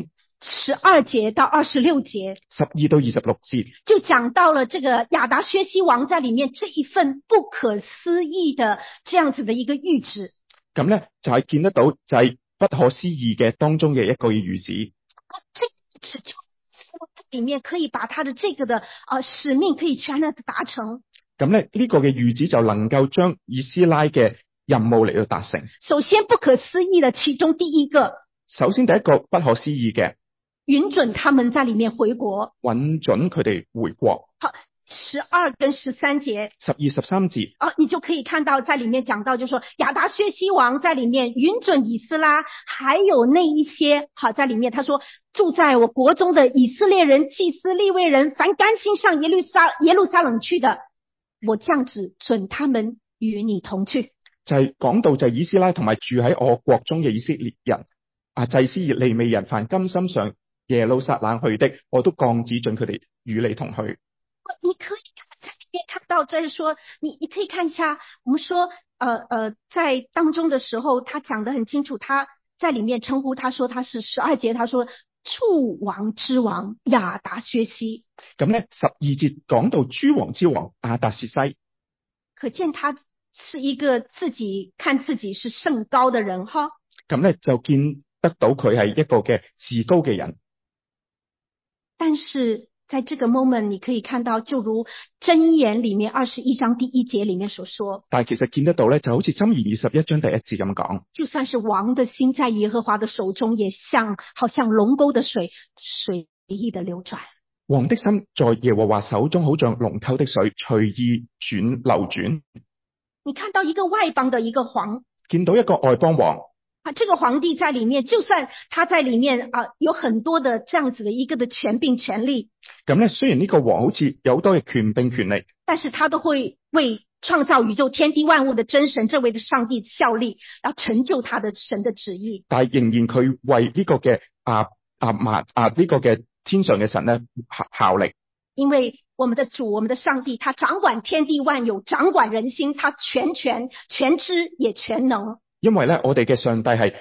12節到26節 12到26節就講到了這個亞達薛西王在裡面這一份不可思議的這樣子的一個諭旨。 咁咧就係見得到就係不可思議嘅當中嘅一個諭旨。 這諭旨就裡面可以把他的這個的使命可以全然的達成。 咁咧呢個嘅諭旨就能夠將以斯拉嘅任務嚟到達成。 首先不可思議的其中第一個， 首先第一個不可思議嘅， 允准他們在裡面回國， 允准佢哋回國。 好，12跟13節 12、13節你就可以看到在裡面講到就是說亞達薛西王在裡面允准以斯拉還有那一些好在裡面他說住在我國中的以色列人、祭司、利未人，凡甘心上耶路撒冷去的，我降旨准他們與你同去。 就係講到就係以斯拉同埋住喺我國中嘅以色列人祭司、利未人，凡甘心上耶路撒冷去的，我都降旨准佢哋與你同去。 你可以在裡面看到，就是說你可以看一下，我們說在當中的時候他講得很清楚，他在裡面稱呼他說他是12節，他說諸王之王亞達薛西。 咁咧12節講到諸王之王亞達薛西， 可見他是一個自己看自己是甚高的人哈。 咁咧就見得到佢係一個嘅自高嘅人。 但是在這個 moment 你可以看到，就如箴言裡面21章第1節裡面所說， 但係其實見得到咧，就好似箴言21章第1節咁講， 就算是王的心在耶和華的手中，也好像龍溝的水隨意的流轉。 王的心在耶和華手中，好像龍溝的水隨意流轉。 你看到一個外邦的一個王， 見到一個外邦王這個皇帝在裡面，就算他在裡面有很多的這樣子的一個的權柄權力， 咁咧雖然呢個王好似有好多嘅權柄權力， 但是他都會為創造宇宙天地萬物的真神這位的上帝效力，要成就他的神的旨意。 但係仍然佢為呢個嘅呢個嘅天上嘅神咧效力。 因為我們的主，我們的上帝，他掌管天地萬有，掌管人心，他全權全知也全能。 因為咧我哋嘅上帝係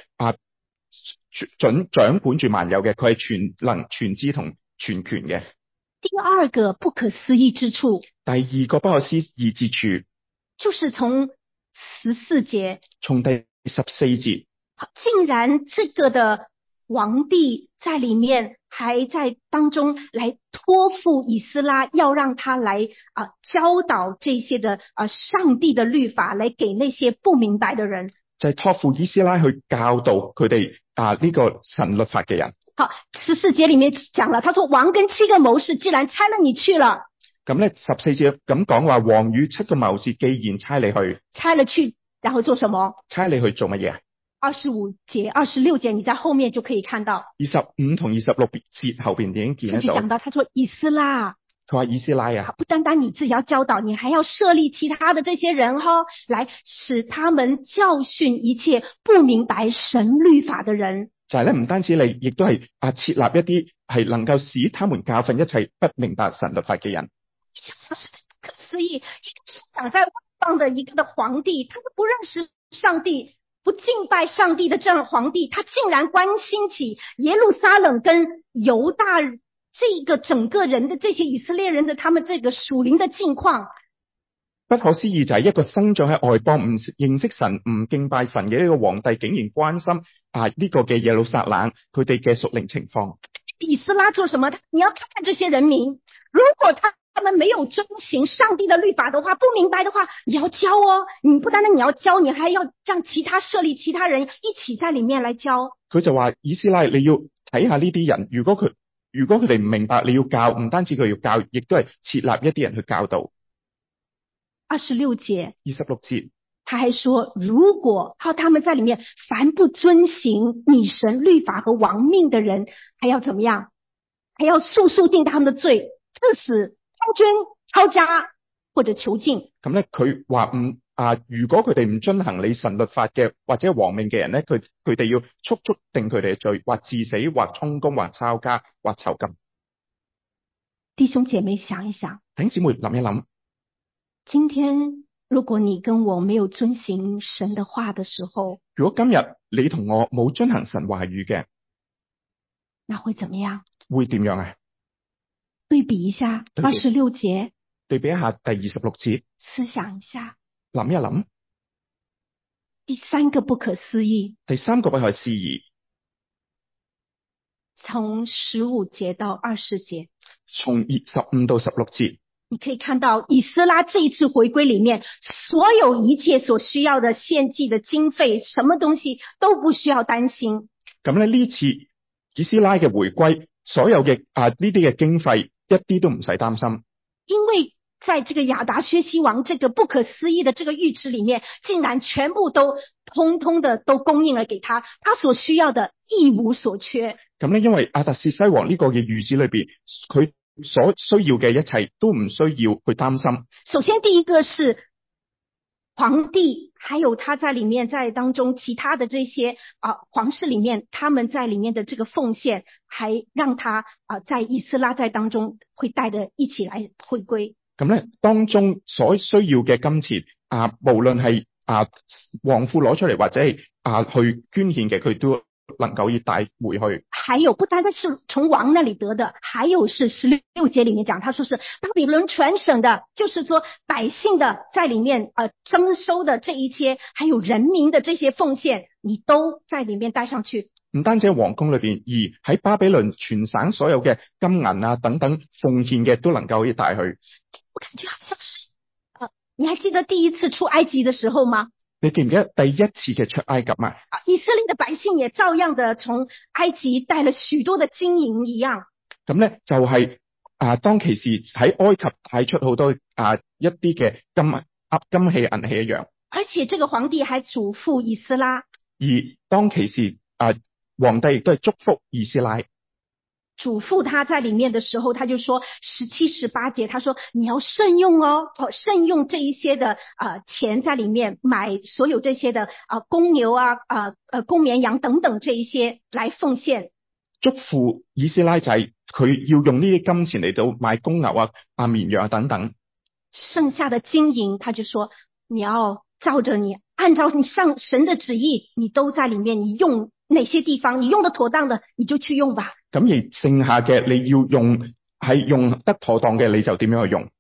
掌管住萬有嘅，佢係全能全知同全權嘅。 第二個不可思議之處， 第二個不可思議之處， 就是從14節， 從第14節， 竟然這個的皇帝在裡面還在當中來託付以斯拉，要讓他來教導這些的上帝的律法，來給那些不明白的人。 就係託付以斯拉去教導佢哋呢個神律法嘅人。 好，14節裡面講了，他說王跟7個謀士既然差了你去了， 咁咧14節咁講話，王與7個謀士既然差你去， 差了去，然後做什麼？ 差你去做乜嘢 ？25節、26節，你在後面就可以看到。 25同26節後邊已經見得到。 講到，他說以斯拉。 佢話以斯拉啊， 不單單你自己要教導，你還要設立其他的這些人來使他們教訓一切不明白神律法的人。 就係咧，唔單止你，亦都係設立一啲係能夠使他們教訓一切不明白神律法嘅人。 不可思議，一個生長在外邦的一個的皇帝，他都不認識上帝，不敬拜上帝的這樣皇帝，他竟然關心起耶路撒冷跟猶大這個整個人的這些以色列人的他們這個屬靈的境況。 不可思議就係一個生長喺外邦唔認識神唔敬拜神嘅呢個皇帝，竟然關心呢個嘅耶路撒冷佢哋嘅屬靈情況。 以斯拉做什麼？你要看看這些人民，如果他們沒有遵行上帝的律法的話，不明白的話，你要教哦。你不單單你要教，你還要讓其他設立其他人一起在裡面來教。 佢就話以斯拉，你要睇下呢啲人，如果佢哋唔明白，你要教，唔單止佢要教，亦都係設立一啲人去教導。 26节， 26節， 他还说，如果他们在里面凡不遵行你神律法和王命的人，还要怎么样？还要速速定他们的罪，致死、操捐、抄家或者囚禁。 咁咧佢話如果佢哋唔遵行你神律法嘅或者王命嘅人咧，佢哋要速速定佢哋嘅罪，或致死，或充公，或抄家，或囚禁。 弟兄姐妹想一想， 弟兄姊妹諗一諗， 今天如果你跟我没有遵行神的話的時候， 如果今日你同我冇遵行神話語嘅， 那會怎麼樣？ 會點樣啊？ 對比一下對比 26節， 對比一下第26節， 思想一下。 諗一諗， 第三個不可思議， 第三個不可思議， 從15節到20節， 從15到16節， 你可以看到以斯拉這一次回歸裡面，所有一切所需要的獻祭的經費，什麼東西都不需要擔心。 咁咧呢次以斯拉嘅回歸，所有嘅呢啲嘅經費一啲都唔使擔心， 因為在這個亞達薛西王這個不可思議的這個諭旨裡面，竟然全部都通通的都供應了給他，他所需要的一無所缺。 咁咧因為亞達薛西王呢個嘅諭旨裏邊，佢所需要嘅一切都唔需要去擔心。 首先第一個是皇帝，還有他在裡面在當中其他的這些皇室裡面，他們在裡面的這個奉獻，還讓他在以斯拉在當中會帶着一起來回歸。 咁咧當中所需要嘅金錢無論係王庫攞出嚟或者係去捐獻嘅，佢都能夠要帶回去。 還有不單單是從王那裡得的，還有是16節裡面講，他說是巴比倫全省的，就是說百姓的在裡面徵收的這一些，還有人民的這些奉獻，你都在裡面帶上去。 唔單止喺皇宮裏邊，而喺巴比倫全省所有嘅金銀等等奉獻嘅都能夠可以帶去。 我感覺好像是你還記得第一次出埃及的時候嗎？ 你記唔記得第一次嘅出埃及啊？ 以色列的百姓也照樣的從埃及帶了許多的金銀一樣。 咁咧就係當其時喺埃及帶出好多一啲嘅金器銀器一樣。 而且這個皇帝還囑咐以斯拉， 而當其時皇帝亦都係祝福以斯拉。 囑咐他在裡面的時候，他就說17、18節，他說你要慎用慎用這一些的錢在裡面買所有這些的公牛公綿羊等等這一些來奉獻。 祝福以斯拉就係佢要用呢啲金錢嚟到買公牛綿羊等等。 剩下的金銀，他就說你要按照你上神的旨意，你都在裡面，你用哪些地方你用得妥當的，你就去用吧。 咁而剩下嘅你要用得妥當嘅，你就點樣去用。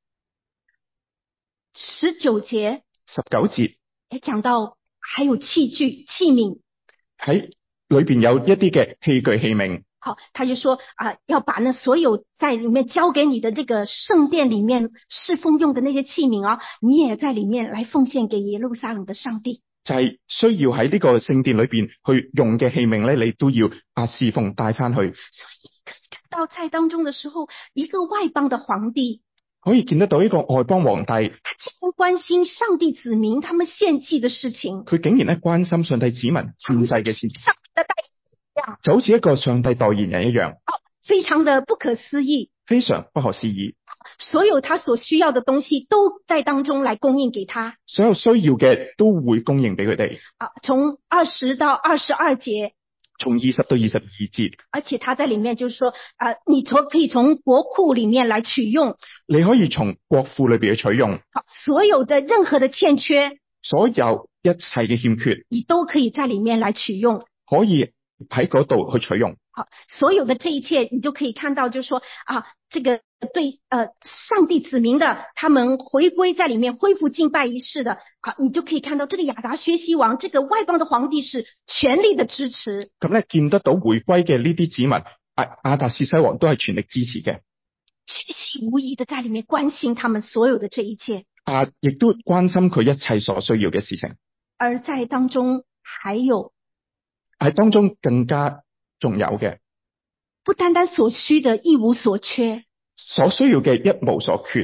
19節也講到還有器皿喺裏邊有一啲嘅器皿。 好，他就說要把那所有在裡面交給你的這個聖殿裡面侍奉用的那些器皿你也在裡面來奉獻給耶路撒冷的上帝。 就係需要喺呢個聖殿裏邊去用嘅器皿咧，你都要侍奉帶翻去。所以可以看到在當中的時候，一個外邦的皇帝可以見得到一個外邦皇帝， 他竟然關心上帝子民他們獻祭的事情。 佢竟然咧關心上帝子民獻祭嘅事情， 上帝的代言人一樣， 就好似一個上帝代言人一樣。 非常的不可思議， 非常不可思議。 所有他所需要的東西都在當中來供應給他， 所有需要嘅都會供應俾佢哋。 從20到22節， 從20到22節， 而且他在裡面就是說你可以從國庫裡面來取用， 你可以從國庫裏邊去取用。 所有的任何的欠缺， 所有一切嘅欠缺， 你都可以在裡面來取用， 可以喺嗰度去取用。 所有的這一切你就可以看到就是說這個對上帝子民的他們回歸在裡面恢復敬拜儀式的你就可以看到這個亞達薛西王這個外邦的皇帝是全力的支持。 咁咧見得到回歸嘅呢啲子民亞達薛西王都係全力支持嘅， 巨細無遺的在裡面關心他們所有的這一切， 亦都關心佢一切所需要嘅事情。 而在當中還有喺當中更加仲有嘅， 不單單所需的一無所缺， 所需要嘅一無所缺，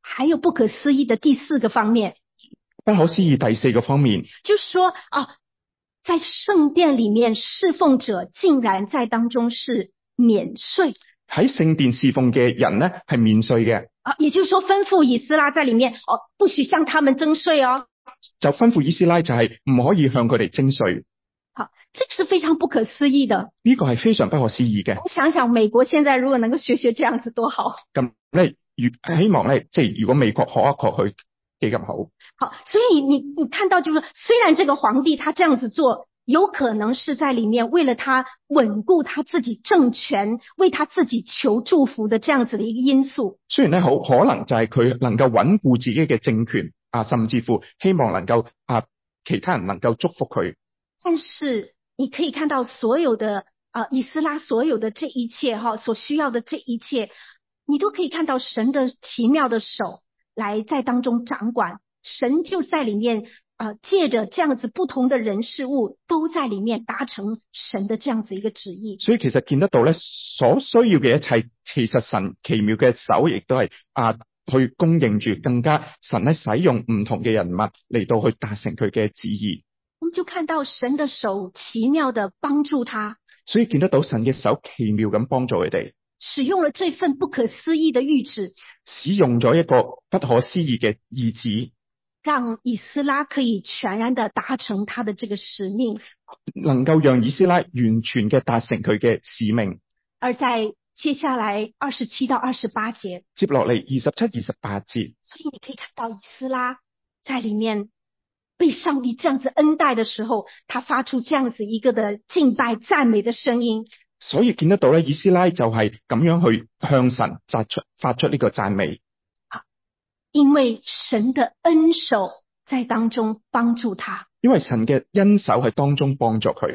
还有不可思议的第4个方面， 不可思議第4個方面， 就是說在聖殿裡面侍奉者竟然在當中是免稅。 喺聖殿侍奉嘅人呢係免稅嘅。 也就是說吩咐以斯拉在裡面不許向他們徵稅就吩咐以斯拉就係唔可以向佢哋徵稅。 好，這個是非常不可思議的。 呢個係非常不可思議嘅。 我想想美國現在如果能夠學這樣子多好。 咁咧，希望咧，即係如果美國學一學佢幾咁好。 好，所以你看到就是雖然這個皇帝他這樣子做，有可能是在裡面為了他穩固他自己政權，為他自己求祝福的這樣子的一個因素。 雖然咧好可能就係佢能夠穩固自己嘅政權甚至乎希望能夠其他人能夠祝福佢。 但是你可以看到所有的以斯拉所有的這一切所需要的這一切，你都可以看到神的奇妙的手來在當中掌管。神就在裡面借着這樣子不同的人事物都在裡面達成神的這樣子一個旨意。 所以其實見得到咧，所需要嘅一切，其實神奇妙嘅手亦都係去供應住，更加神咧使用唔同嘅人物嚟到去達成佢嘅旨意。 我們就看到神的手奇妙的幫助他， 所以見得到神嘅手奇妙咁幫助佢哋， 使用了這份不可思議的諭旨， 使用咗一個不可思議嘅意旨， 讓以斯拉可以全然的達成他的這個使命， 能夠讓以斯拉完全嘅達成佢嘅使命。 而在接下來27到28節， 接落嚟27、28節， 所以你可以看到以斯拉在裡面被上帝這樣子恩待的時候，他發出這樣子一個的敬拜讚美的聲音。 所以見得到咧，以斯拉就係咁樣去向神發出呢個讚美。 因為神的恩手在當中幫助他， 因為神嘅恩手喺當中幫助佢。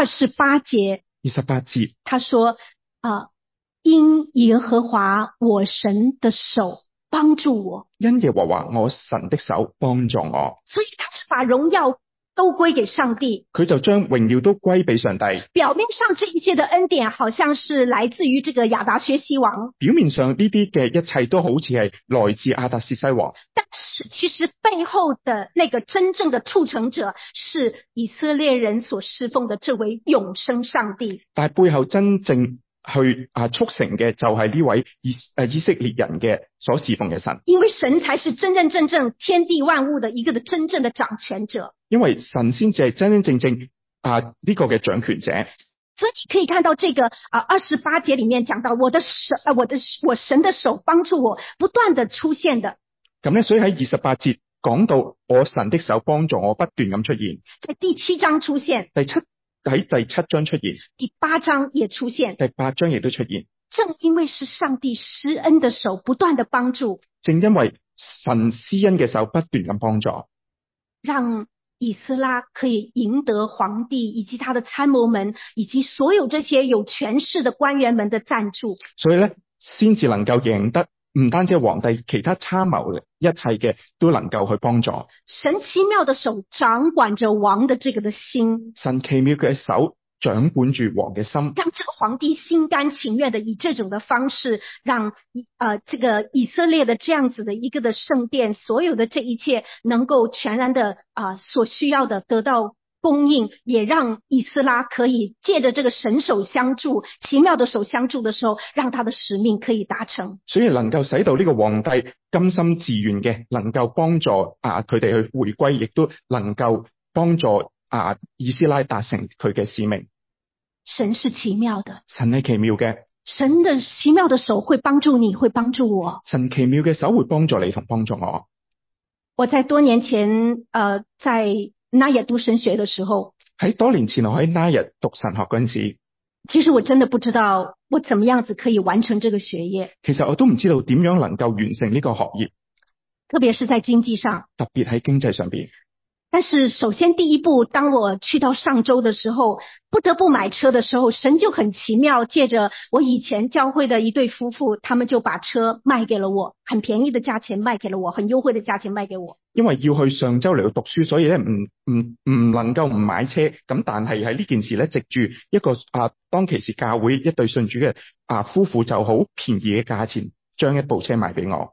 28節 28節， 他說因耶和華我神的手幫助我， 因耶和華我神的手幫助我， 所以他是把榮耀都歸給上帝， 佢就將榮耀都歸俾上帝。 表面上這一切的恩典好像是來自於這個亞達薛西王， 表面上呢啲嘅一切都好似係來自亞達薛西王， 但是其實背後的那個真正的促成者是以色列人所侍奉的這位永生上帝。 但係背後真正去促成嘅就係呢位以色列人嘅所侍奉嘅神， 因為神才是真真正正天地萬物的一個的真正的掌權者， 因為神先至係真真正正呢個嘅掌權者。 所以你可以看到這個28節裡面講到我神的手幫助我不斷的出現的。 咁咧，所以喺28節講到我神的手幫助我不斷咁出現， 在第7章出現， 喺第7章出現， 第8章也出現， 第8章亦都出現。 正因為是上帝施恩的手不斷的幫助， 正因為神施恩嘅手不斷咁幫助， 讓以斯拉可以贏得皇帝以及他的參謀們以及所有這些有權勢的官員們的贊助， 所以咧先至能夠贏得唔單止係皇帝，其他參謀一切嘅都能夠去幫助。 神奇妙的手掌管着王的這個的心， 神奇妙嘅手掌管住王嘅心， 讓這個皇帝心甘情願的以這種的方式，讓這個以色列的這樣子的一個的聖殿，所有的這一切能夠全然的所需要的得到供應，也讓以斯拉可以借着這個神手相助，奇妙的手相助的時候，讓他的使命可以達成。 所以能夠使到呢個皇帝甘心自願嘅，能夠幫助佢哋去回歸，亦都能夠幫助以斯拉達成佢嘅使命。 神是奇妙的， 神係奇妙嘅， 神的奇妙的手會幫助你，會幫助我。 神奇妙嘅手會幫助你同幫助我。 我在多年前在那也讀神學的時候， 喺多年前我喺那日讀神學嗰陣時， 其實我真的不知道我怎麼樣子可以完成這個學業。 其實我都唔知道點樣能夠完成呢個學業， 特別是在經濟上， 特別喺經濟上邊。 但是首先第一步，當我去到上州的時候，不得不買車的時候，神就很奇妙，借着我以前教會的一對夫婦，他們就把車賣給了我，很便宜的價錢賣給了我，很優惠的價錢賣給我。 因為要去上州嚟到讀書，所以咧唔能夠唔買車。咁但係喺呢件事咧，藉住一個當其時教會一對信主嘅夫婦就好便宜嘅價錢，將一部車賣俾我。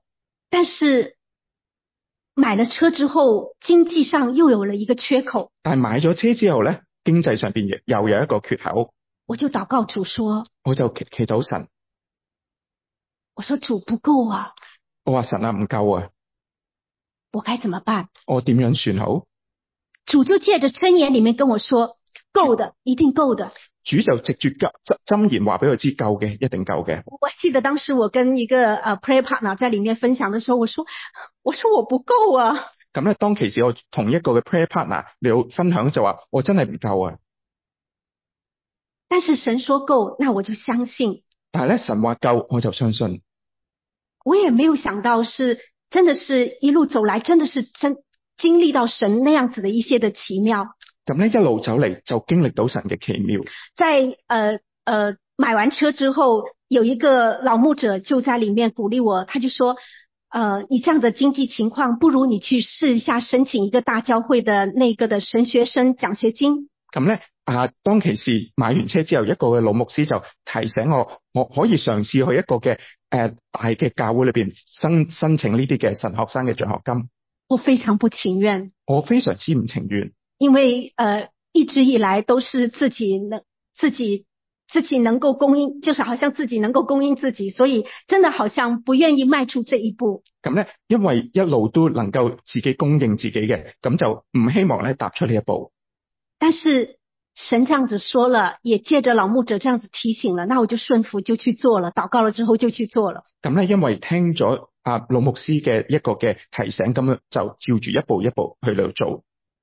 但是买了車之後，經濟上又有了一個缺口。 但係買咗車之後咧，經濟上邊又有一個缺口， 我就禱告主說， 我就祈禱神， 我說主不夠啊， 我話神啊唔夠啊， 我該怎麼辦？ 我點樣算好？ 主就借着箴言裡面跟我說，夠的，一定夠的。 主就藉住箴言話俾我知夠嘅，一定夠嘅。 我記得當時我跟一個prayer partner 在裡面分享的時候，我說我不夠啊。 咁咧，當其時我同一個嘅 prayer partner 嚟分享就話，我真係唔夠啊。 但是神說夠，那我就相信。 但係咧，神話夠，我就相信。 我也沒有想到是真的是一路走來，真的是經歷到神那樣子的一些的奇妙。 咁咧一路走嚟就經歷到神嘅奇妙。 在買完車之後，有一個老牧者就在裡面鼓勵我，他就說，你這樣的經濟情況，不如你去試一下申請一個大教會的那個的神學生獎學金。 咁咧當其時買完車之後，一個嘅老牧師就提醒我，我可以嘗試去一個嘅大嘅教會裏邊申請呢啲嘅神學生嘅獎學金。 我非常不情願， 我非常之唔情願， 因為一直以來都是自己能夠供應，就是好像自己能夠供應自己，所以真的好像不願意邁出這一步。 咁咧，因為一路都能夠自己供應自己嘅，咁就唔希望咧踏出呢一步。 但是神這樣子說了，也借着老牧者這樣子提醒了，那我就順服就去做了，禱告了之後就去做了。 咁咧，因為聽咗老牧師嘅一個嘅提醒，咁樣就照住一步一步去到做。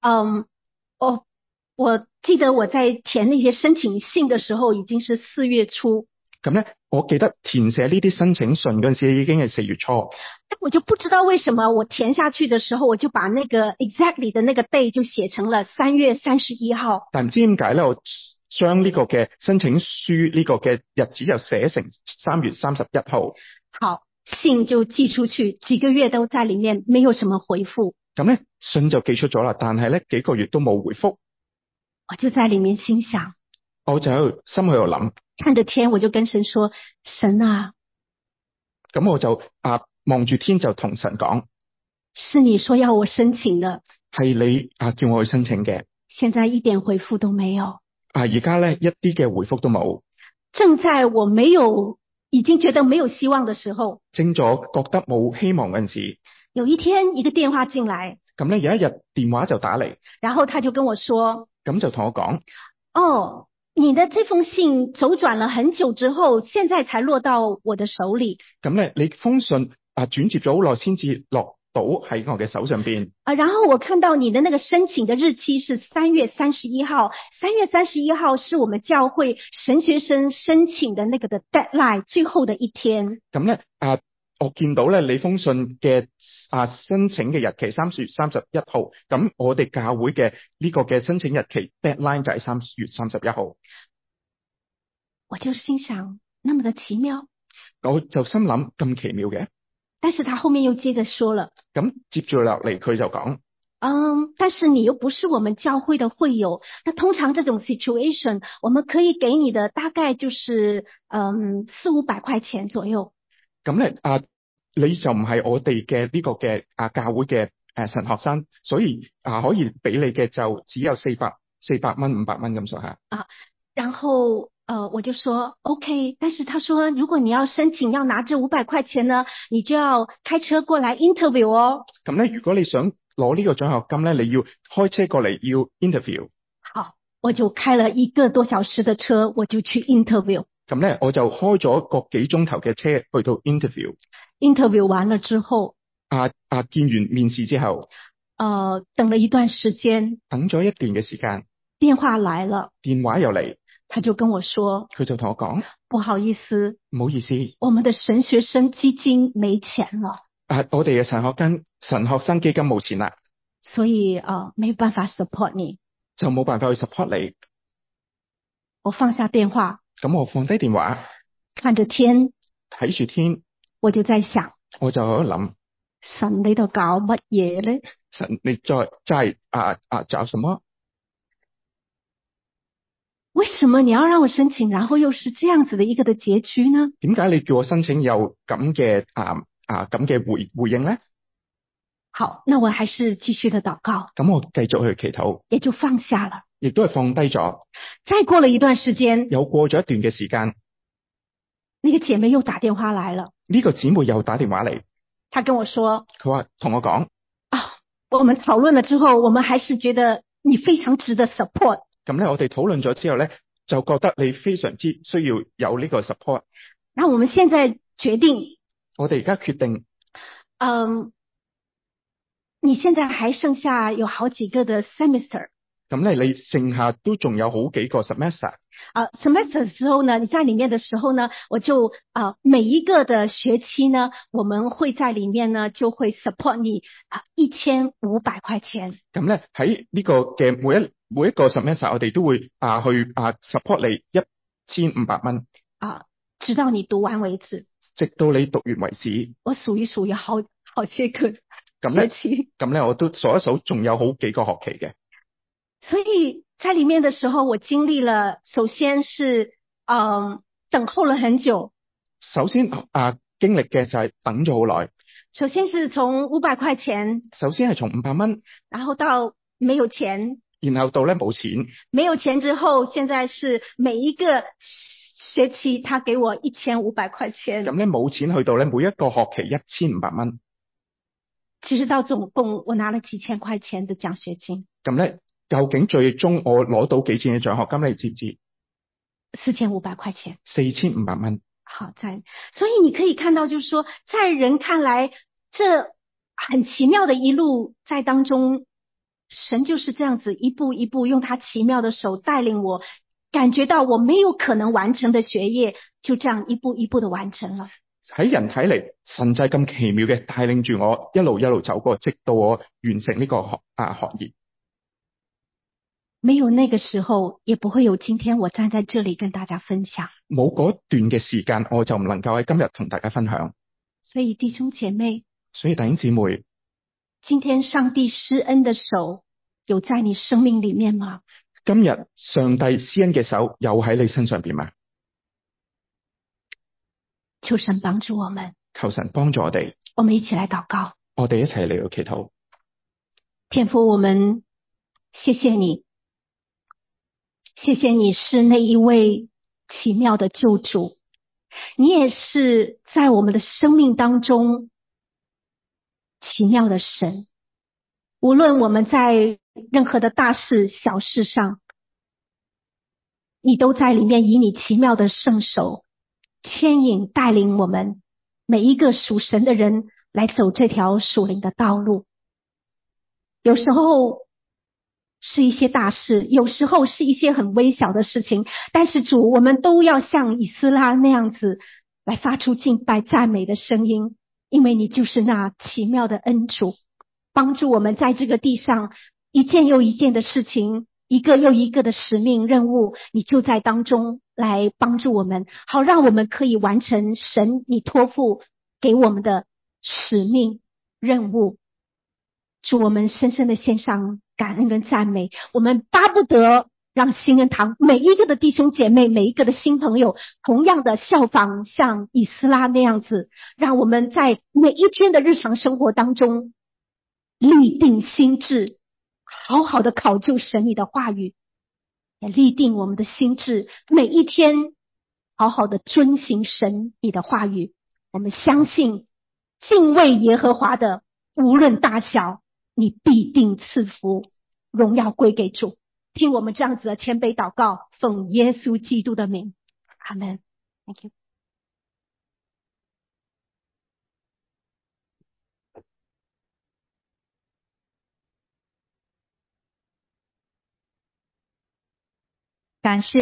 我記得我在填那些申請信的時候已經是4月初。 咁咧，我記得填寫呢啲申請信嗰陣時已經係4月初。 但我就不知道為什麼我填下去的時候，我就把那個 exactly 的那個 day 就寫成了3月31號。 但唔知點解咧，我將呢個嘅申請書呢個嘅日子就寫成3月31號。 好，信就寄出去，幾個月都在裡面，沒有什麼回覆。 咁咧，信就寄出咗啦，但係咧幾個月都冇回覆。 我就在裡面心想， 我就喺度心喺度諗， 看着天，我就跟神說：神啊， 咁我就望住天就同神講， 是你說要我申請的， 係你叫我去申請嘅， 現在一點回覆都沒有。 而家咧一啲嘅回覆都冇。 正在我已經覺得沒有希望的時候， 正咗覺得冇希望嗰陣時， 有一天一個電話進來， 咁咧有一日電話就打嚟， 然後他就跟我說， 咁就同我講， 哦，你的這封信走轉了很久之後，現在才落到我的手裏。 咁咧你封信轉接咗好耐先至落到喺我嘅手上邊。 然後我看到你的那個申請的日期是3月31號，3月31號是我們教會神學生申請的那個的 deadline 最後的一天。 咁咧我見到咧你封信嘅申請嘅日期3月31號，咁我哋教會嘅呢個嘅申請日期 deadline 就係3月31號。 我就心想，那麼的奇妙， 我就心諗咁奇妙嘅。 但是他後面又接着說了， 咁接住落嚟佢就講， 但是你又不是我們教會的會友，那通常這種 situation 我們可以給你的大概就是400-500塊錢左右。咁咧你就唔係我哋嘅呢個嘅教會嘅神學生，所以可以俾你嘅就只有400蚊500蚊咁上下。 然後我就說 OK， 但是他說如果你要申請要拿這500塊錢呢，你就要開車過來 interview 哦。咁咧， 如果你想攞呢個獎學金咧，你要開車過嚟要 interview。 好，我就開了1個多小時的車，我就去 interview。 咁咧，我就開咗個幾鐘頭嘅車去到 interview。interview 完了之後， 見完面試之後， 等了一段時間， 等咗一段嘅時間， 電話來了， 電話又嚟， 他就跟我說， 佢就同我講， 不好意思， 唔好意思， 我們的神學生基金沒錢了。 我哋嘅神學生基金冇錢啦， 所以沒辦法 support 你， 就冇辦法去 support 你。 我放下電話， 咁我放低電話， 看着天， 睇住天， 我就在想， 我就喺度諗， 神你度搞乜嘢咧？ 神你在找什麼？ 為什麼你要讓我申請，然後又是這樣子的一個的結局呢？ 點解你叫我申請有咁嘅咁嘅回應呢？ 好，那我还是继续的祷告， 咁我繼續去祈禱， 也就放下了。 亦都係放低咗。 再過了一段時間， 又過咗一段嘅時間， 那個姐妹又打電話來了。 呢個姊妹又打電話嚟， 她跟我說， 佢話同我講我們討論了之後，我們還是覺得你非常值得 support。 咁咧，我哋討論咗之後咧，就覺得你非常之需要有呢個 support。 那我們現在決定， 我哋而家決定， 你現在還剩下有好幾個的 semester。 咁咧，你剩下都仲有好幾個 semester。 semester 的時候呢，你在裏面的時候呢，我就每一個的學期呢，我們會在裏面呢就會 support 你1500塊錢。 咁咧喺呢個嘅每一個 semester，我哋都會去support 你1500蚊。 直到你讀完為止。 直到你讀完為止。 我數一數有好些個學期。 咁咧我都數一數，仲有好幾個學期嘅。 所以在裏面的時候，我經歷了，首先是等候了很久。 首先經歷嘅就係等咗好耐。 首先是從500塊錢。 首先係從500蚊， 然後到沒有錢。 然後到咧冇錢。 沒有錢之後，現在是每一個學期他給我1500塊錢。 咁咧冇錢去到咧每一個學期1500蚊。 其實到總共我拿了幾千塊錢的獎學金。 咁咧究竟最終我攞到幾錢嘅獎學金，你知唔知 ？4500塊錢。 4500蚊。 好在，所以你可以看到，就是說，在人看來，這很奇妙的一路在當中，神就是這樣子一步一步用他奇妙的手帶領我，感覺到我沒有可能完成的學業，就這樣一步一步的完成了。 喺人睇嚟，神就係咁奇妙嘅帶領住我一路一路走過，直到我完成呢個學業。 沒有那個時候，也不會有今天我站在這裡跟大家分享。 冇嗰段嘅時間，我就唔能夠喺今日同大家分享。 所以弟兄姐妹， 弟兄姊妹， 今天上帝施恩的手有在你生命裡面嗎？ 今日上帝施恩嘅手有喺你身上邊嗎？ 求神幫助我們， 求神幫助我哋。 我們一起來禱告， 我哋一齊嚟到祈禱。 天父，我們謝謝你。謝謝你是那一位奇妙的救主，你也是在我們的生命當中奇妙的神。無論我們在任何的大事小事上，你都在裡面以你奇妙的聖手牽引帶領我們每一個屬神的人來走這條屬靈的道路。有時候是一些大事，有時候是一些很微小的事情，但是主，我們都要像以斯拉那樣子來發出敬拜讚美的聲音，因為你就是那奇妙的恩主，幫助我們在這個地上一件又一件的事情，一個又一個的使命任務，你就在當中來幫助我們，好讓我們可以完成神你託付給我們的使命任務。主，我們深深的獻上感恩跟讚美，我們巴不得讓新恩堂每一個的弟兄姐妹，每一個的新朋友同樣的效仿像以斯拉那樣子，讓我們在每一天的日常生活當中立定心志，好好的考究神你的話語，也立定我們的心志，每一天好好的遵行神你的話語。我們相信敬畏耶和華的無論大小，你必定賜福，榮耀歸給主。聽我們這樣子的謙卑禱告，奉耶穌基督的名，阿們。Thank you。 感謝。